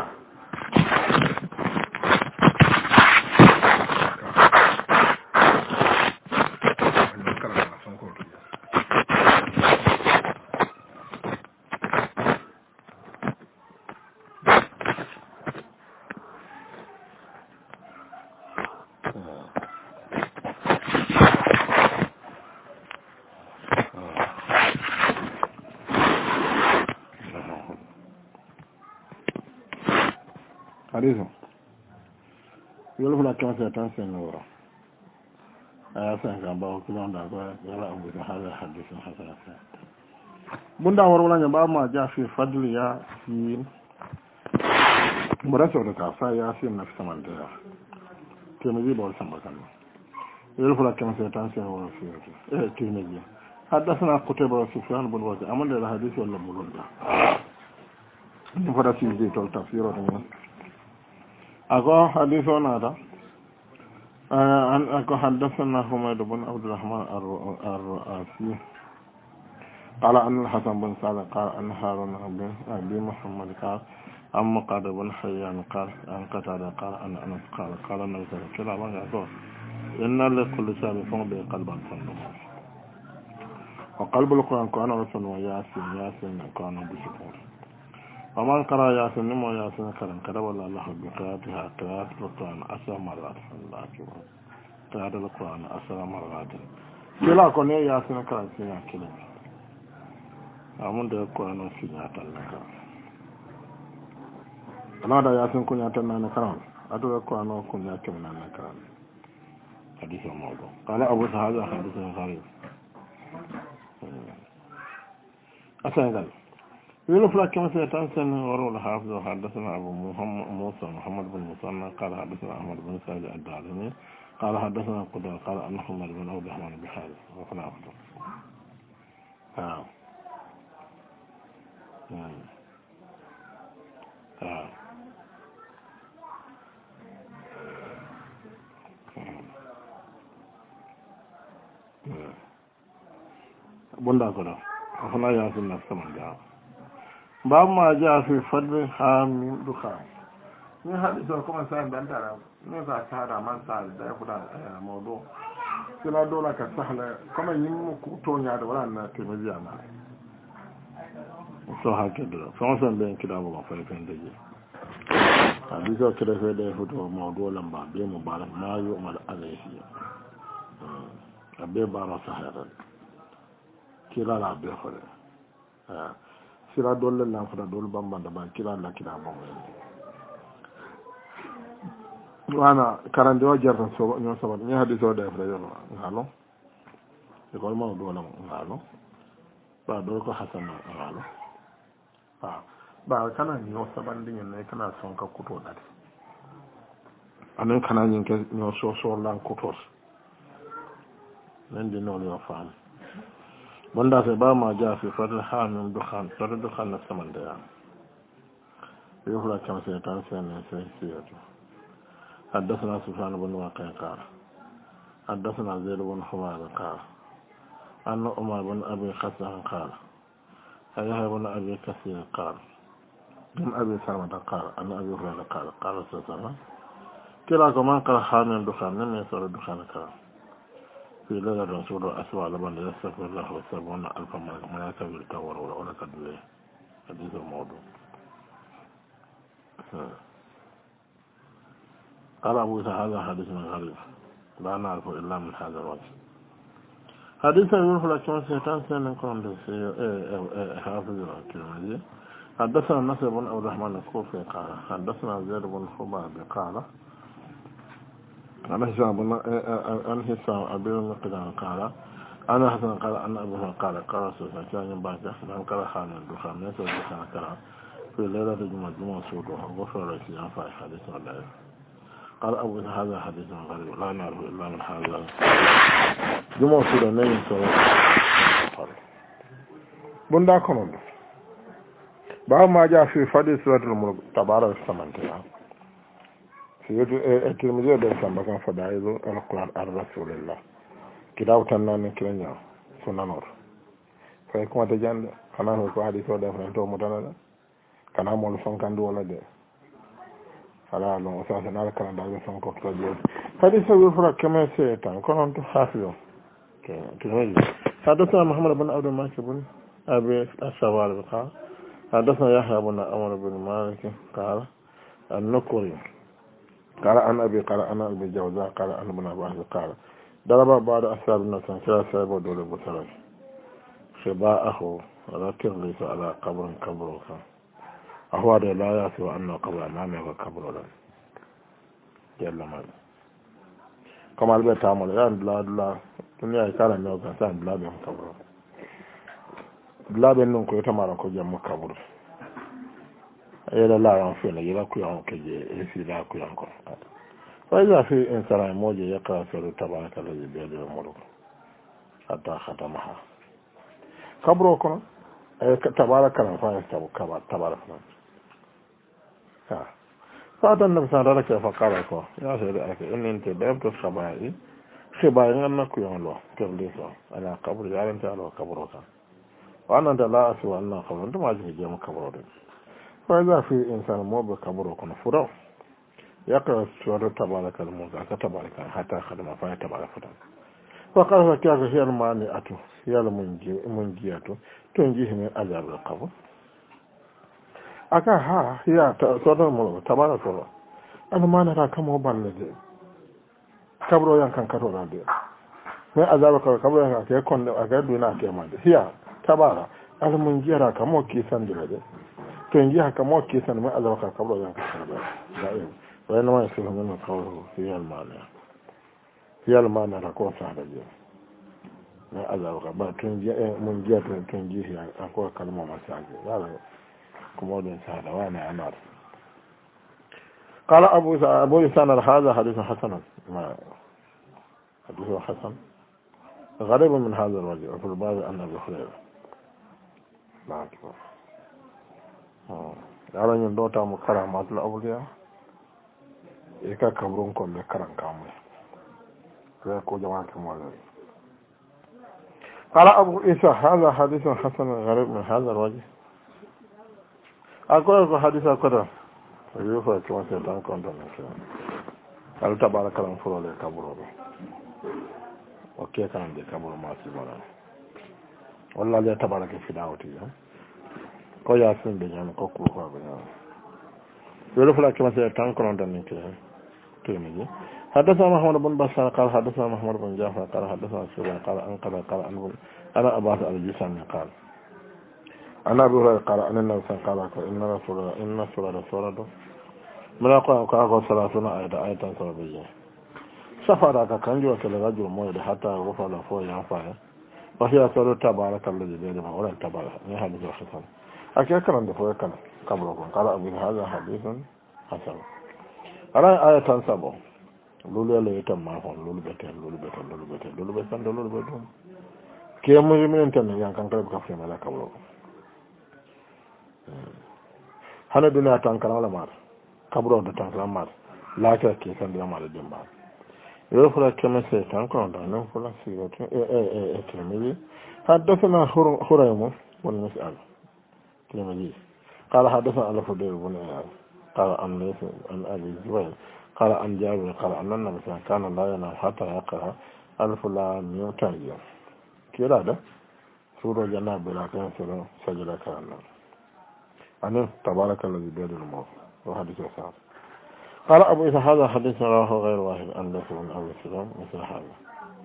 حديث يقول لك كما سيتم سنورا أياسا كان باو كلام دا يلا أبو هذا حديث حسن بندا ورولا نبا ما جاء في فضل ياسين مرسول كافا ياسين نفس من ده كما يجي بقول سما كان يقول لك كما سيتم سنورا في كلمة حدثنا قتيبة وسفيان بن وكيع أمن الحديث ولا بقول ده نفرس يجي تول تفسيره أكو حديثنا هذا أكو حدثنا حميد بن عبد الرحمن الرؤاسي قال أن الحسن بن سعد قال أن هارون بن أبي محمد قال أن مقعد بن حيان قال أن قتادة قال أن أنس قال النبي صلى الله عليه وسلم إن لكل شيء فوق بقلبا صندوق وقلب القرآن كان رسول وياسين كان بشكور ومن قرأ ياسين نمو ياسين كرم كرم الله بقراءتها قراءة القرآن 10 مرات الله أكبر قراءة القرآن 10 مرات كلا كون ياسين كرم سنة كلا أمون ده القرآن سنة تلك ana da yasin kunya tan nan karam adura ko ano kunya kem nan karam hadith mawdu qala abu hadha hadith gharib asan يقول فلان كما سيتنسن ورو الحافظ حدثنا أبو موسى محمد بن مصنع قال حدثنا أحمد بن سعيد الدارمي قال حدثنا قدر قال أن محمد بن عبد الرحمن بحارث وفنا أفضل bunda kono afana yasin nafsa man da ba ma ja fi fadl hamim dukhan ni hadisa kuma sai dan tara ne za ta da man sa da ya kuda mawdu kila dola ka sahla kuma yin mu ku to nya da wannan timiya na so hake da so san ben kida ba fa fen da ji hadisa kida fa da futo mawdu lamba be mu barak ma yu mal alayhi abbe bara sahara kila la be khore sira dolle la fata dol bamba da ban kila la kila mo wana karande o jarta so nyo so ni hadiso da fra yo ngalo e ko mo do la ngalo ba do ko hasan ngalo ba kana ni o saban din ne kana son ka kuto da anan kana yin ke nyo so lan kutos nan di no yo fa banda sai ba ma ja fi fadl hamim dukhan fadl dukhan na saman da ya يخرج كما سيتان سنة سيئة حدثنا سفيان بن واقع قال حدثنا زيد بن حماد قال أن عمر بن أبي خسان قال يحيى بن أبي كثير قال بن أبي سلمة قال أن أبي هريرة قال قال صلى الله عليه وسلم كلا كمان قال حامل الدخان لم يسأل الدخان قال في ليلة رسول أسوأ لبن يستغفر الله وسبعون ألف ملك ما يكبر التور ولا كدوه حديث الموضوع قال أبو إسحاق هذا حديث غريب لا نعرف إلا من هذا الوجه حديث يقول لك كما سيتان سنكون حافظ الترمذي حدثنا نصر بن عبد الرحمن الكوفي قال حدثنا زيد بن حباب قال عن هشام أبي المقدام قال أنا حسن قال أن أبوه قال رسول الله كان ينبغي من قال حامل الدخان ليس الدخان كلام في ليلة الجمعة سودها غفر رسول الله حديث الله قال أبو هذا حديث غريب لا نعرف إلا من هذا جمعة سودها نين سوى بندا كنون بعد ما جاء في فضل سورة الملك تبارك السمانتها في الترمذي ده سمى كان فدائل القرآن الرسول الله كتاب تنان كلنا سنانور فيكون تجند كنا هو حديث ده فانتو متنادا كنا مول فانكان دولا ده فلا لو اساسا على كان ده فانكو تجود حديث يفرق كما سيتان كنت حافظ ترمذي حدثنا محمد بن عبد الملك بن أبي السوار قال حدثنا يحيى بن عمرو بن مالك قال النكري قال عن أبي قال أنا أبي جوزاء قال أنا ابن عباس قال ضرب بعض أصحاب الناس كلا سيب ودول بسرج خباءه ذكر ليس على قبر قبرك أهو لا يأتي أنه قبر نامي وقبر له جل مال كما البيت تعمل يعني بلا دنيا كلا نوكا سان بلا بهم قبر بلا بهم كو يتمارا كو جمع قبر إذا لا ينفعل يلاكو ينكو يسيلا كو ينكو فإذا في إنسان موجة يقرأ سورة تبارك الذي بيده الملك حتى ختمها قبركم تبارك الله فايستبو تبارك الله فأتى النبي صلى الله عليه وسلم فقال لكم يا سيدي إن أنت دائمت الخبائي خبائي أنك ينلو كبليسا أنا قبر جعل أنت على قبرك وأنا أنت لا أسوى أنه قبر أنت ما أجل جيم قبرك فإذا في إنسان موب قبركم فرو يقرأ سورة تبارك الملك تبارك حتى خدم فاي تبارك فتن وقال فكيف هي المانعة هي المنجية تنجيه من عذاب القبر aka ha ya sauran mu tabara sura an ma na kan mu ban ne kabro yan kan karo da mai azaba ka kabro yan ka kon da ga duna ke ma da hiya tabara al mun jira kan mu ki san da تنجيها كما كيسان ما أدرك قبل ذلك دائما وإنما يصير من قوله هي المعنى هي المعنى تكون سهلة جدا ما أدرك ما تنجي من جهة تنجيه أقوى كلمة مساجد هذا كمود سهلة وأنا أمر قال أبو لسان هذا حديث حسن ما حديث حسن غريب من هذا الوجه وفي الباب أن أبي هريرة لا أكبر yaro ñin ɗo tamo karamatul awliya e ka kabron kon ɓe karan kamuy re ko jamake molere قال أبو إيسى هذا حديث حسن غريب من هذا الوجه أقول حديث كذا يوفى كما سيطان كنت قال تبارك الله فرو لي كبرو وكي كان دي كبرو ما سيبنا والله لا تبارك في دعوتي ko ya sun da yana ko ko ba ya yoro fula kuma sai tan kono dan ne to ne حدثنا محمد بن بشار قال حدثنا محمد بن جعفر قال حدثنا سفيان قال قال انا اباس الجسم قال انا ابو هريره قال ان النبي صلى الله عليه وسلم ان رسول الله من قال صلاتنا ايات صلاه سفر كان جو كل رجل مويد حتى غفر له فوق ينفع وهي سوره تبارك الذي بيده ولا تبارك من حديث الحسن أكيد كلام ده فوق كلام قبلكم قال أبو هذا حديث حسن أنا آية تنسبه لولو لا يتم معهم لولو بتن كي مجمعين تاني يعني كان قريب كافي ماذا قبلكم هذا الدنيا تانكر على مار قبله ده تانكر على مار لا كي سند يوم على الدنيا يوفر كم سنة تانكر على نوم فلا سيرة تلميذ حدثنا خريم والمسألة قال حدثنا على فضيل بن عياض قال عن ليث عن ابي زبير قال عن جابر قال ان النبي كان لا ينام حتى يقرا الف لام ميم تنزيل كده ده سوره جنات بلا كان سوره سجده كان ان تبارك الذي بيده الملك وحديث صحيح قال ابو إسحاق هذا حديث رواه غير واحد عن ليث بن ابي سلام مثل هذا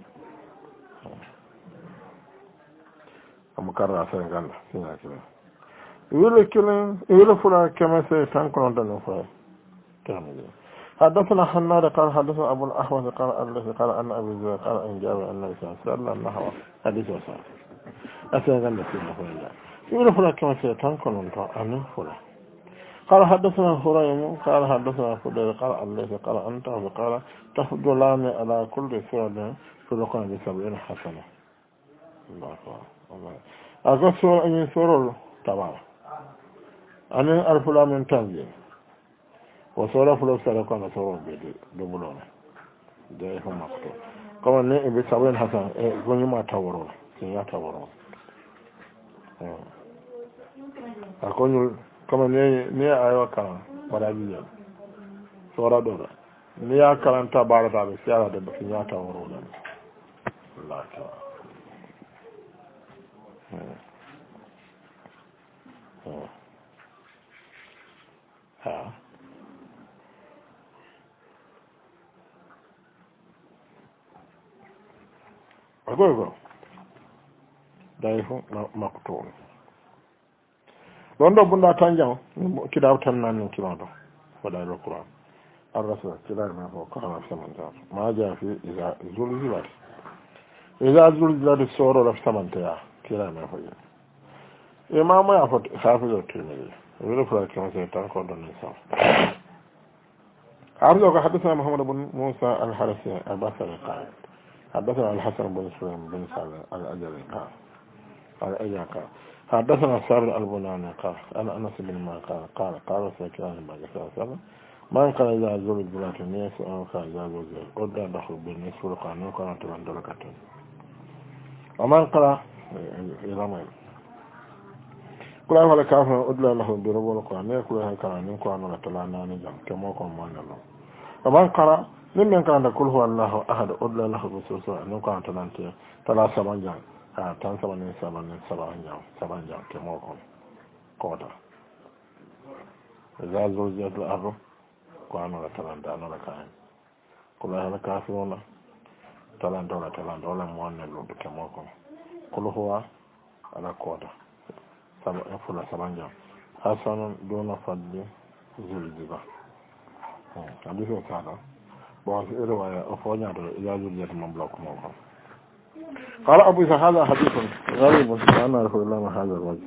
مكرر سنه كده يقول فلا كما سيتنكر عندنا فلا كامل حدثنا حناد قال حدثنا أبو الأحوص قال الذي قال أن أبي زيد قال أن جابر النبي صلى الله عليه وسلم أنه حديث وصال أسأل الله سيدنا فلا يقول فلا كما سيتنكر عندنا فلا قال حدثنا هريم قال حدثنا فضيل قال الذي قال أنت قال تفضلان على كل سورة في القرآن ب70 حسنة الله أكبر أقصر أن يسور تبارك أنا ألف لا من تنزيل وصورة فلوس سلكنا صورة بدبلونا ده هم مكتوب كمان نه بسبعين حسن كوني ما تورون كني تورون أكون كمان نه أيوة كلام مرابيا صورة دورة نه كلام تبارك الله سيارة ده كني تورون الله تعالى أقول دايفو مقتول لوندو بندا تانجاو كيداو تنان كيلادو ودا القرآن الرسول كلا ما هو قال سمن ما جاء في إذا زلزلت إذا زلزلت السورة لفسمنتها كلا ما هو إمام يأخذ حافظ الترمذي يقول فلان كما سيتان كون النساء عرضه حدثنا محمد بن موسى الحرسي البصري قال حدثنا الحسن بن سليم بن سعد الأجري قال حدثنا سابر البناني قال أنا أنس بن مالك قال سيكون النبي صلى الله عليه وسلم من قال إذا زول البلاد الناس أو قال إذا زول قد دخل بالنسبة لقانون كانت من دلكتين ومن قال إلى ما كل هذا كافر أدلى له بربو القرآن كل هذا كلام كان نتلانا نجم كما كان ما نلو ومن قال لمن كان كل هو الله أحد أدلى له بسوسة أنه كان تلانتي تلا سبعين جام تان سبعين جام كما كان قوتا إذا زوجت الأرض كان نتلانا نلكان كل هذا كافرون تلان ولا ما نلو كما كان كل هو على قوتا فلا سبعين حسن دون فضل ذو الجبا حديث هذا بعض الرواية أفضل إلى ذرية من بلاك موقع قال أبو إسحاق هذا حديث غريب أنا أعرف إلا من هذا الوجه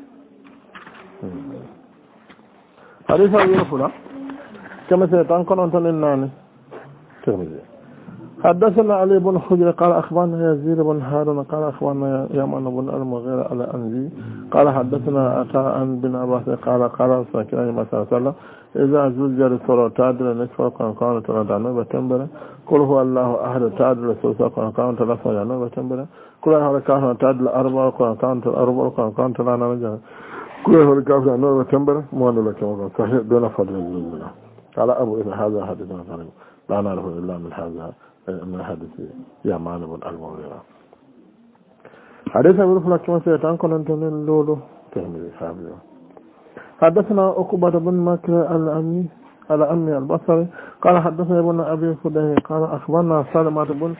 حديث أبي رفلا كما سيتنقل أنت للناني ترمذي حدثنا علي بن حجر قال أخبرنا يزيد بن هارون قال أخبرنا يمان بن المغيرة على أنزي قال حدثنا أتاء بن عباس قال ساكنين ما صلى الله إذا زلزل الصلاة تعدل نصف كان تلاتانو بتنبره قل هو الله أحد تعدل الثلث كان تلاتانو بتنبره كل هذا كان تعدل أربعة كان أربعة كان تلاتانو كل هذا كان نور بتنبره ما نقول كما صحيح دون فضل الله قال أبو إذا هذا حدثنا غريب لا نعرف إلا من هذا من حديث يمان بن المغيرة حديث أبو رفلا كما سيتنقل أنتم لولو تهمي حابيو حدثنا عقبة بن مكر على أمي البصري قال حدثنا ابن أبي فديه قال أخبرنا سلمة بن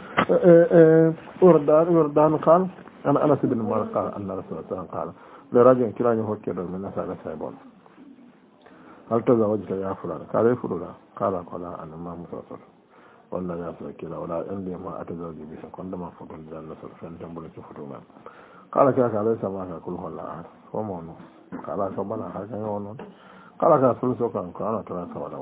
وردان قال أنا أنس بن مالك قال أن رسول الله قال لرجل كلا يفكر من نساء سيبون هل تزوجت يا فلان قال يا فلان قال أنا ما مسافر ولا يا كلا ولا عندي ما أتزوج به كندما فضل الجنة فانتم بلت فتوما قال كذا قال ليس ما كل هو الله وما قال سبحانه حاجة يقولون قال كذا فلوس كان ثلاثة ولا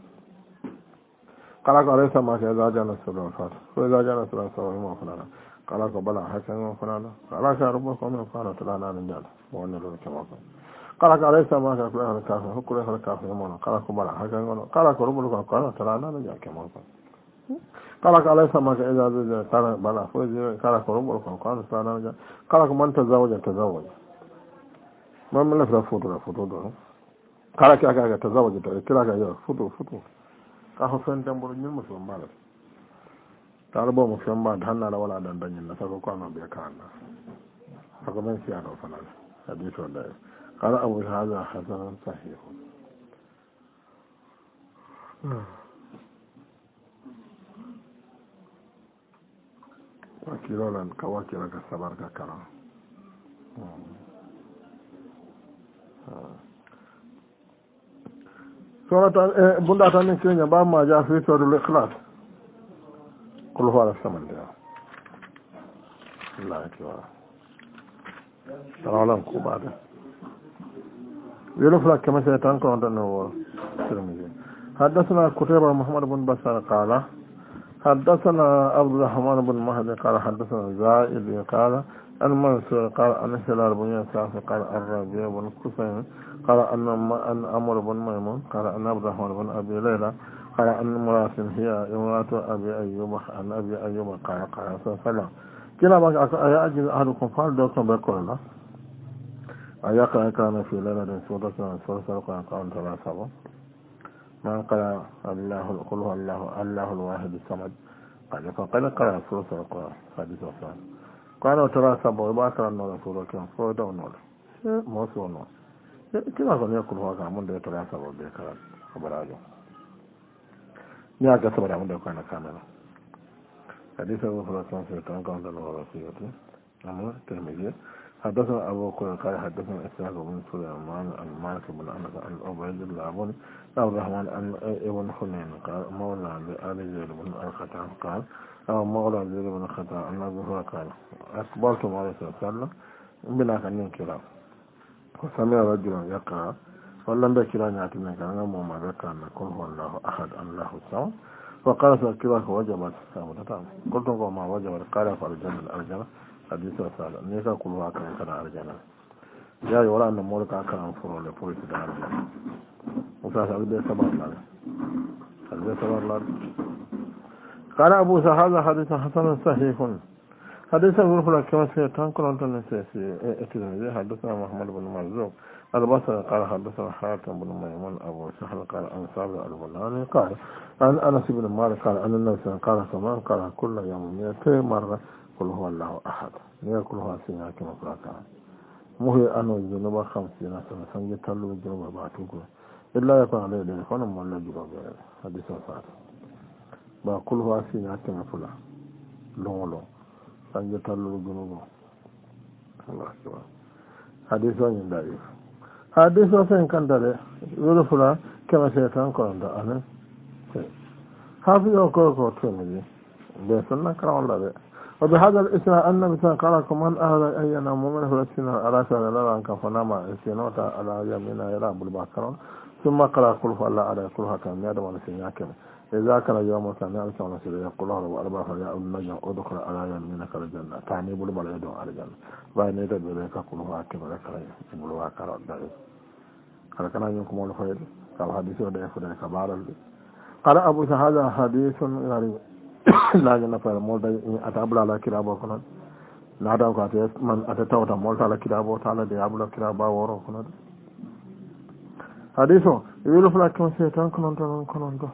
قال ليس ما كذا جانا سبحانه فإذا جانا سبحانه ما فلان قال قبل حاجة ما فلان قال كذا ربكم فلان ثلاثة نجال وأن له كما قال ليس ما كذا فلان كافر كل هذا كافر يمون قال قبل حاجة يقولون قال ربكم فلان ثلاثة نجال كما قال ليس ما كذا إذا قال بلا فوز قال ربكم فلان ثلاثة نجال قال من تزوج ما من لا فوتو قال كذا تزوج كذا كذا فوتو كهو فنتم بقول نيم مسلم بالك تعرفوا مسلم بعد هنا ولا دندن نسأل كنا بيكانا فكمان سيارة فلان حديث ولا قال أبو هذا حسن صحيح وكيلولا كواكيلا كسبار ككرا سورة بندا تاني كينيا بام ما جاء في سورة الإخلاص كل هو على السمن ده الله يكبر ترى لهم كوبادة يلفلا كما سيتانكم عندنا ترمذي حدثنا كتيبة محمد بن بشار قال حدثنا عبد الرحمن بن مهدي قال حدثنا زائد قال المنصور قال أن هلال بن يساف قال الربيع بن كسين قال أن أمر بن ميمون قال أن عبد الرحمن بن أبي ليلى قال أن مرات هي امرأة أبي أيوب عن أبي أيوب قال صلى الله عليه وسلم كلا ما أيأجل أحدكم فعل دوكم بيقول الله أيقع كان في ليلة سورة قال ثلاثة من قال الله قل هو الله الواحد الصمد قال قال سورة القرآن حديث وصال قالوا ترى سبع وباكر النور سورة كم فودا ونور موسى ونور كما كان يقول هو كمان ده ترى سبع بيكر خبراجو يا كسبر من ده كان كامل حديث أبو فلان سيرتان كان ده نور سيرته أما ترمذي حدثنا أبو كريم قال حدثنا إسحاق بن سليمان المالك بن أنس عن عبيد الله بن عبد الرحمن عن ابن حنين قال مولى لآل زيد بن الخطاب قال أو مولى زيد بن الخطاب أن أبوه قال أقبلت مع رسول الله صلى الله عليه وسلم بلا كان ينكر وسمع رجلا يقرأ ولم يكن أن يأتينا كان ما ذكر أن كل هو الله أحد الله الصمد وقال سأكبرك وجبت قلت ما وجبت قال فالجنة الأرجنة حديث وصال نيكا كلها كان أرجنة يا ولا أن مولك أكرم فرو لفويت دار وفاس ألبي سبر الله قال أبو هذا حديث حسن صحيح حديث أبو لك كما سيتنقل أنت الترمذي حدثنا محمد بن مرزوق البصري قال حدثنا حاتم بن ميمون أبو سهل قال عن صابر البناني قال عن أنس بن مالك قال أن النبي قال كمان قال كل يوم 200 مرة قل هو الله أحد يقول هو سينا كما قال مهي أنه الذنوب 50 سنة سنجي تلو الذنوب باتوكو إلا يكون عليه ذلك فنم ولا جلوب حديث وصال بقول هو سينا كما قال لون سنجي تلو الذنوب الله أكبر حديث ضعيف hadiso sen kandare wuro fula kema setan ko ndo anan hafi yo ko tumiji be sunna karawla de wa bi hadha al-isra annabi sallallahu man ahla ayyana mu'min hulasina ala sallallahu an kafanama sinota ala yamina ila bulbakaron thumma qala qul huwa alla ala qul hakam ya da wala sinyakem إذا كان يوم ثاني ألف ونصير يقول الله وأربعة فجاء النجم أدخل على يمينك الجنة تعني بلبل يدعو على الجنة بين يدد بذلك قلوا هكذا لك يقولوا هكذا الدعيس قال كان يومكم الخير قال حديث ودعي فدعي كبار قال أبو هذا حديث يعني لا جنة مولد أتابل على كرابه كنا ناداو كاتيس من أتتوتا مولد على كرابه تعالى ديابل كرابه ورو كنا حديثه يقول فلك من سيطان كنون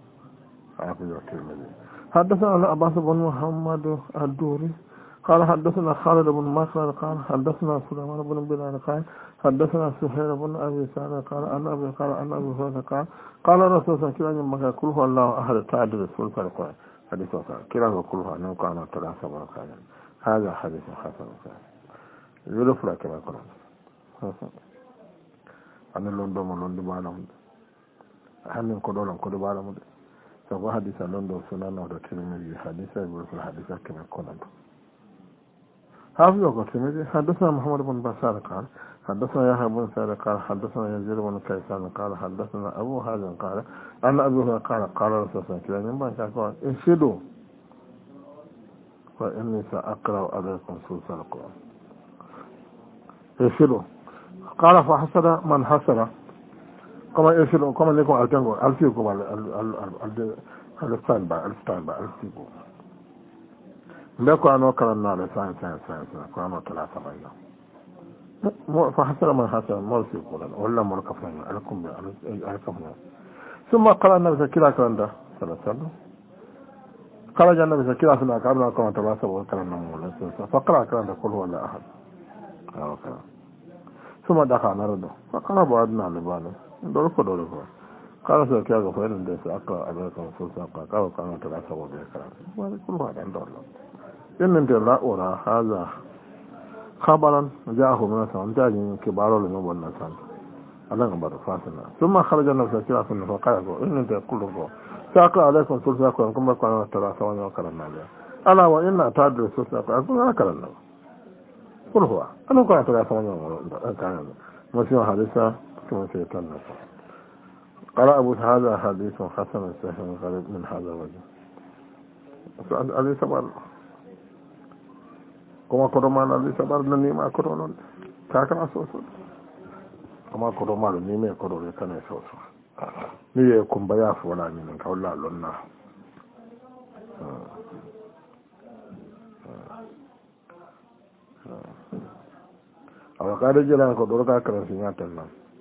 حدثنا عباس بن محمد الدوري قال حدثنا خالد بن مخلد قال حدثنا سليمان بن بلال قال حدثنا سهيل بن ابي سعد قال انا ابي هريره قال رسول الله صلى الله عليه وسلم كل هو الله احد تعدل الثلث القران حديث صحيح كلا كل هو انه كان ثلاثه بركات هذا حديث حسن يقول لك كما قال انا لندن بالام هنن كدولم كدو بالام سوى حديث لندن سنن الترمذي حديث يقول الحديث كما قال حافظ الترمذي حدثنا محمد بن بشار قال حدثنا يحيى بن سعيد قال حدثنا يزيد بن كيسان قال حدثنا ابو حازم قال ان ابي قال رسول الله صلى الله عليه وسلم انشدوا فاني ساقرا عليكم سوره القران انشدوا قال فحسد من حسد كما يشيلون كما نكون الجنغو الفيكم الستان با الفيكم لكو أنو كرنا لسان كانوا ثلاثة بينا فحسن من حسن مرسي قولا ولا مركفين ألكم ثم قال النبي سكيلا كرندا صلى الله عليه وسلم قال النبي سكيلا سنة كابنا كما ثلاثة وكرنا مولا فقرأ كرندا قل هو لا أحد ثم دخل نرده فقال بعدنا لباله دولك قال سيكيا غفير ديس أقرأ عليكم فرصة قال كانوا ثلاثة وبيكرا وهذا كل هذا عند الله إن انت لا أرى هذا خبرا جاءه من السماء جاء كبار لنوب النسان أنا غبر فاسنا ثم خرج النفس كلا في النفقاء إن انت كله سأقرأ عليكم فرصة كما كانوا ثلاثة وبيكرا ألا وإن أتعدل فرصة أقول أنا كرنا كل هو أنا كان ثلاثة وبيكرا مسيح حديثة كما سيتنا قال أبو هذا حديث حسن صحيح غريب من هذا الوجه علي سبر كما كرمان علي سبر نيما كرون كاكنا سوسو كما كرمان نيما كرون كان سوسو ني يكون بياف ولا من كولا لنا أو قال جلان كدورك كرسينا تنا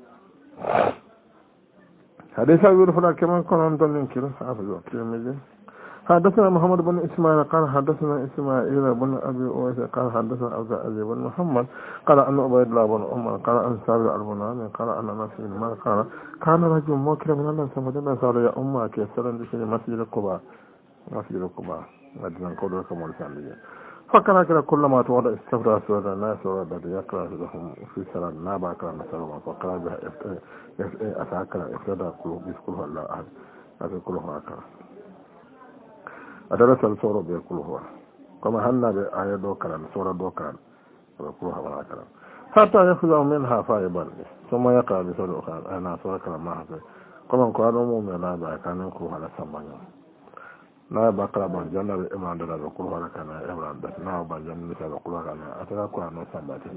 حديث أبي رفلا كمان كنا ندلين كده حافظ الترمذي حدثنا محمد بن إسماعيل قال حدثنا إسماعيل بن أبي أويس قال حدثنا عبد العزيز بن محمد قال أن عبيد الله بن عمر قال أن سابع البناني قال أن أنس بن مالك قال كان رجل موكل من الله سبحانه وتعالى قال يا أمة كيسرا في مسجد القباء مدينة قدر كما لسان فكان كده كلما توضع استفرى سورة الناس ورد يقرأ لهم في سنة نابع كان سلما فقرأ بها أتعكر إفراد قلوب يسكلها الله أحد هذا كلها أكرا أدرس السورة بيقولها كما هلنا بآية دوكرا سورة دوكرا بيقولها ولا أكرا حتى يخذوا منها فائبا ثم يقرأ بسورة أخرى أنا سورة كلام ما حسن كما قالوا مؤمن نابع كان يقولها لسمانيا na bakara ban janna be iman da be kullu hada kana imran da na ban janna da be kullu kana ataka ko no sambati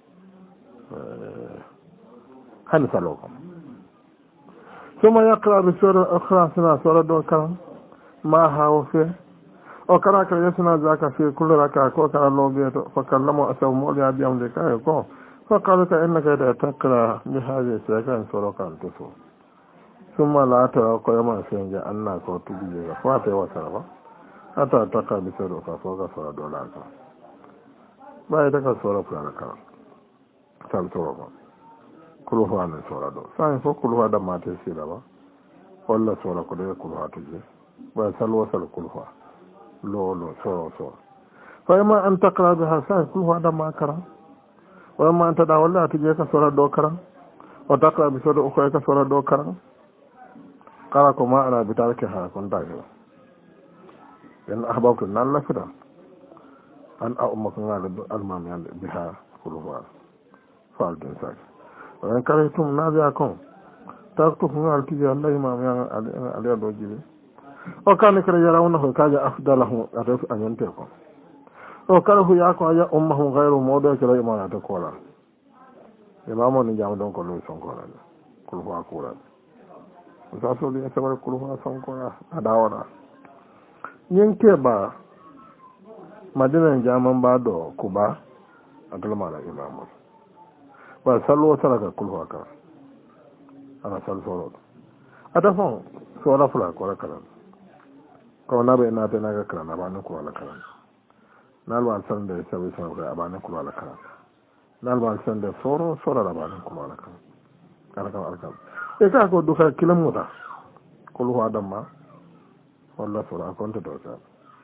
han salokum ثم يقرأ بسورة أخرى سورة دوكرا ما هو فيه وكرا كان يسنا ذاك في كل ركعة وكرا لو بيته فكلموا أسوا مولى بيوم ذاك يقول فقال إنك تقرأ بهذه السورة سورة كان تسوى ثم لا ترى قيما سنجا أنك وتبيه فاتي وسرفا حتى تقرأ بسورة فوق سورة دولار ما يتقى سورة فلانكا سورة كلها عن سورة دو سان فوق كلها دم ما تسيرا ولا سورة كلها تجي ويسال وصل كلها لو سورة فإما أن تقرأ بها سان كلها دم ما كرا وإما أن تدعو الله تجيك سورة دو كرا o takra bi sodo ko ka sora do karan kala ko ma ana bitar ke ha kon tayo en ahbabtu nan la fida an a umma kan ala almam yande biha kulwa fal den sak en kare tum na ya kon takto ko ngal ti Allah imam ya ali do jibe o kan kare yara wona ko kaja afdalahu ataf anyante ko o kala hu ya ko ya ummuhu ghayru modo ke la imana ta kola imamo ni jam don ko lo son kola kulwa kola sa so li sabar kulwa son kola adawara yin ke ba madinan jaman ba do kuba a galma da imamu ba sallo saraka kulwa ka ana sallo a dafon sora fula ko kalan ko na bai na ta na ga kalan ba nan ko ala kalan na alwan san da sabai san ga ba nan ko ala kalan na alwan san da sora da ba nan ko ala kalan kana kan alkan e ka ko duka kilan muta kulwa dan ma walla sura konta do ta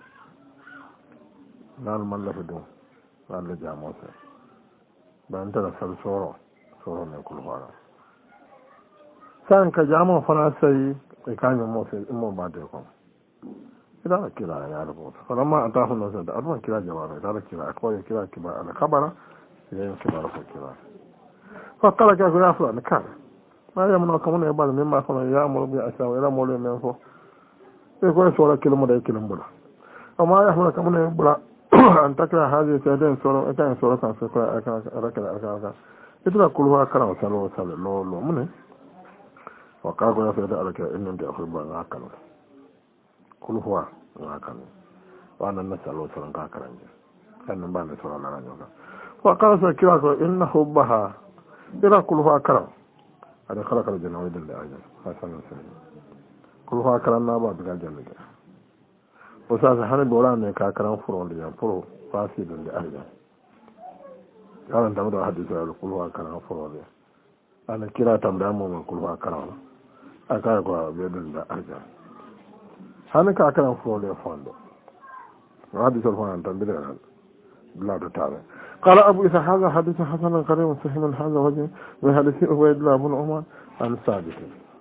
nal man la do walla jamo se ban ta sal soro ne kulwara san ka jamo fana sai e kanyo mo se mo ba de ko ida kira ya rubo fara ma ata hono se da adon kira jawara da kira ko ya kira kiba ala kabara ya kira ko kira fa kala ka ya fa ne kan ma ya mo ko ne ba ne ma ko ya mo bi asa wa mo le men fo e ko sora kilimo da kilimo bula amma ya hura kamar ne bula an takra haje sai den soro e kan soro kan sai ko aka raka ita kulwa kana salo lo mun wa ka ko ya sai da alaka innan da akwai ban haka ne kulwa haka ne wannan na salo ka karanje kan ba ne soro na ranyo ka wa ka sai kira ko inna hubbaha ira kulwa kara ada kala kala jana wadin da aja hasan sai kulwa karan na ba daga jami'a o sa hana dora ne ka karan furo da ya furo fasi da arja yaran da hadisi da kulwa karan furo da ana kira tamda mu kulwa karan aka ko be da arja hana ka karan furo da fondo hadisi da fondo tambida لا تتابع قال أبو إسحاق هذا حديث حسن قريب صحيح من هذا وجه وحديث عبيد الله بن عمر عن ثابت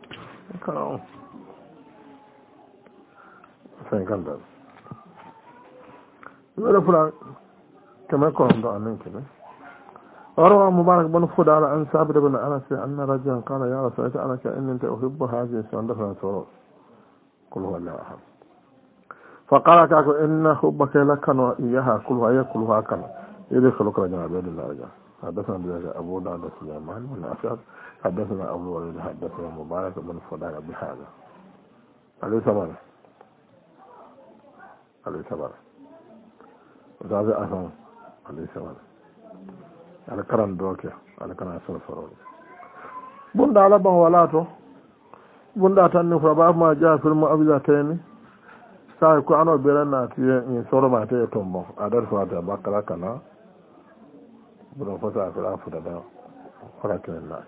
فين ده ولا فلان كما كان عنه كده وروى مبارك بن فضال عن ثابت بن أنس أن رجلا قال يا رسول الله أنا كأن أنت أحب هذه السنة سورة قل هو الله أحد فقال كاكو إن حبك لك وإياها كلها يأكلها كنا يدخلك رجل عبيد الله رجل حدثنا بذلك أبو داود سليمان بن أسد حدثنا أبو الوليد حدثنا مبارك بن فضال بهذا عليه سبحانه عليه سبحانه وذا أثم عليه سبحانه على كرم دوكيا على كرم سرسرون بندا على بن ولاتو بندا تنفر باب ما جاء في المعوذتين sai ko ano bere na ti ni soro ma te tombo adar so ata bakala kana bro fata fara fuda da fara kana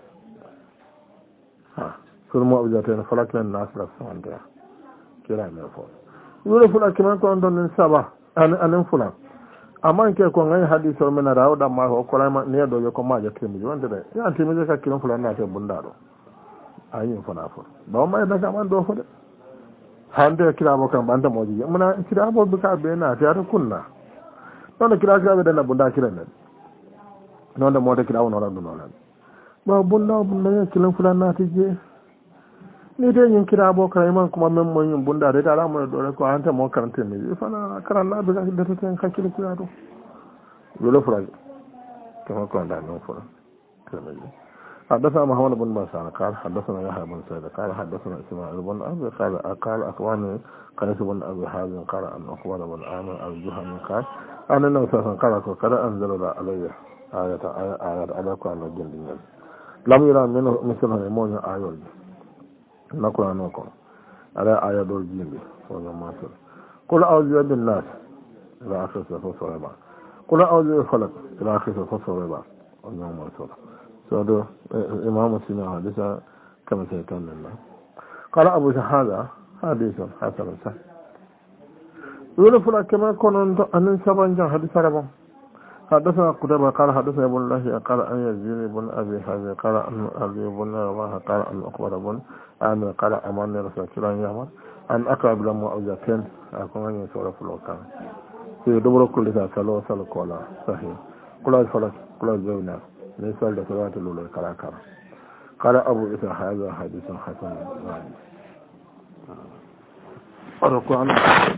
ha sur mo abjata na fara kana nasra sanda kira me fo wuro fula kiman ko don saba anen fula amma ke ko ngai hadisi so mena rawo da ma ko ma ne do ko ma jate mi wonde de ya timi ka kiran fula na te bunda do ayin fana fo ba ma da ka man do fo de hande kira bo kan banda moji muna kira bo buka be na ta kunna non kira be da na bunda kira ne non da mota kira wono randu non ba bunda ya kilan fulan na tije ni dai yin kira bo kan man kuma men mon yin bunda da ta mu dore ko anta mo karante ne fana karan na be da ta tan kakil kira do yolo fura kuma ko da non fura kana حدثنا محمد بن مسعود قال حدثنا يحيى بن سعيد قال حدثنا اسماعيل بن ابي قال اخواني قيس بن ابي حازم قال ان اخوان بن عامر الجهني قال انا النبي صلى الله عليه وسلم قال انزل علي آية على قرآن الجن لم يرى منه مثل هيمون آيات نقول نقول على آيات الجن وما صار قل أعوذ بالناس إلى آخر فصل بعد قل أعوذ بالفلق إلى آخر فصل بعد وما صار سؤال إمام السنة حديثا كما سيكون لله قال أبو هذا حديث حسن صحيح يقول فلا كما كنت أن سبعا حديث ربما حدثنا قتيبة قال حدثنا ابن الله قال أن يزيد بن أبي حازم قال أن أبي بن رواحة قال أن أقبل بن عامر قال أمرني رسول الله يعمل أن أقرب لما أوجدتين أكون أن يسول في الوكان في دبر كل ذا سلو سلو كولا صحيح كل الفلك كل الزوجنا ليس لسلوات الأولى كراكرا قال أبو إسحاق هذا حديث حسن أرقى عنه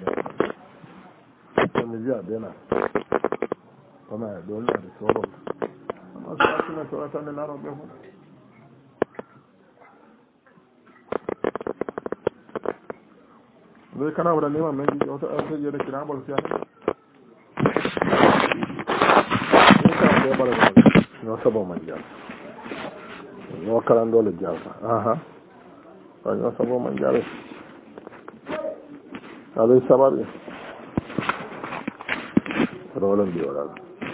فمجيء بنا وما يدل على الصواب ما سألتنا سورة أن لا رب يفعل ذي كان أولا الإمام من يجي وتأثير يدك العام والسياحة ذي كان يبقى لك يوصبه من جال يوكران دول الجال يوصبه من جال هذا السبب rolan bi wala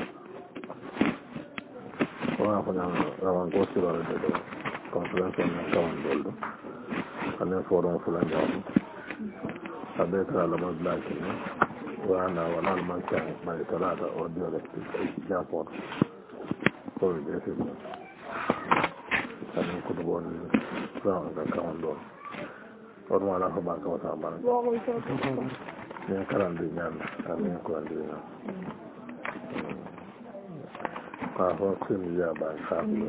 wala ko nyama rawan ko sura de do conference on kawan doldo ane forum fulan jawu abe tra la mo black ni wana wala man kan mai talata o dio le japon ko de se ane ko do bon rawan ka kawan do or wala ko ba ko ta ban ne karande nyam ane ko ande فهو كم يابا خافي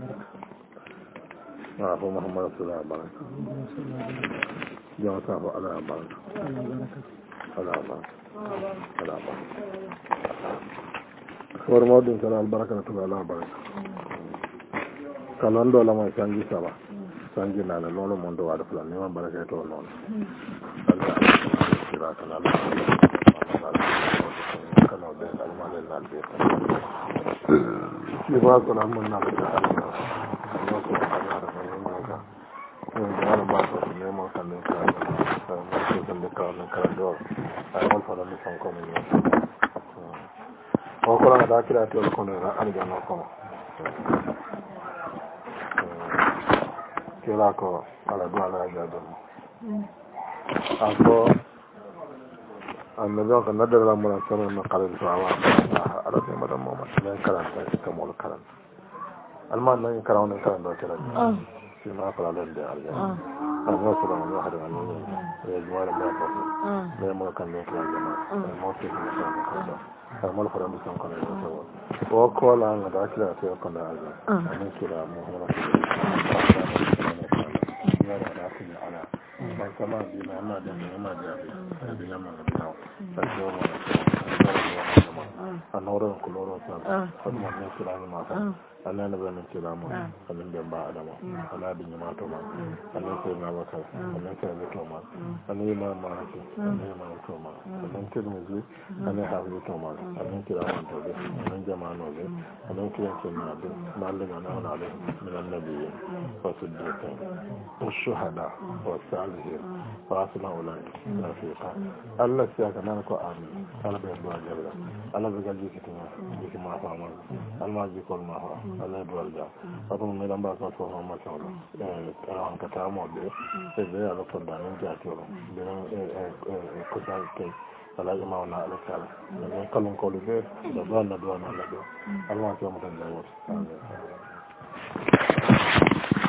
فهو محمد صلى الله عليه وسلم جواب على بركة على بركة على بركة ورمود كان البركة على بركة كلام دولا ما سانجي سبا سانجي نانا لولو موندو وارد فلان نيما بركة تو لون كلا كلا كلا بين المال النالبي لباس الأمر النالبي الله سبحانه وتعالى وجعل بعض النعمة كان كالدور أول فلا نسمكم وقال هذا كلا تقولون أرجع نقوم كلا كو على دعاء الأجداد أبو النبي قال ندر الأمر السنة من قال السعوات على سيمة المؤمن لا يكرم كمول كرم المان لا يكرم كرم دو كرم فيما قال لهم دي أرجع الناس لهم واحد من يجمع لهم لا يمر كان يكرم جماعة الموت في المسلم كرم المول فرم بسم كان يسوع وقال أن ذاك لا يكون هذا أن كرم محمد على من كما بما ما دام ما جاء بما ما جاء فاليوم النور كلورو سان فما نسلام ما سان أنا نبغى نسلام أنا نبغى آدم أنا أبي ما توما أنا سيرنا وكذا أنا سيرنا توما أنا ما مارك أنا ما توما أنا كذا أنا حافظ توما أنا كذا ما توما أنا جماعة نوبي أنا كذا سيرنا ما لنا أنا عليه من النبي والصديقين والشهداء والصالحين وأصلنا أولئك رفيقا الله سيأكل نانكو آمين الله بيدوا جبلا الله بيجي كتير بيجي ما فاهم الله بيجي كل ما هو الله يدوا الجا أبو ميلان بس فهم ما شاء الله أنا كتام وده سيدي على فندان جاتيرو بينهم كتير كي الله يجمعنا على كلا لما كلام كله ده دبنا الله يجمعنا على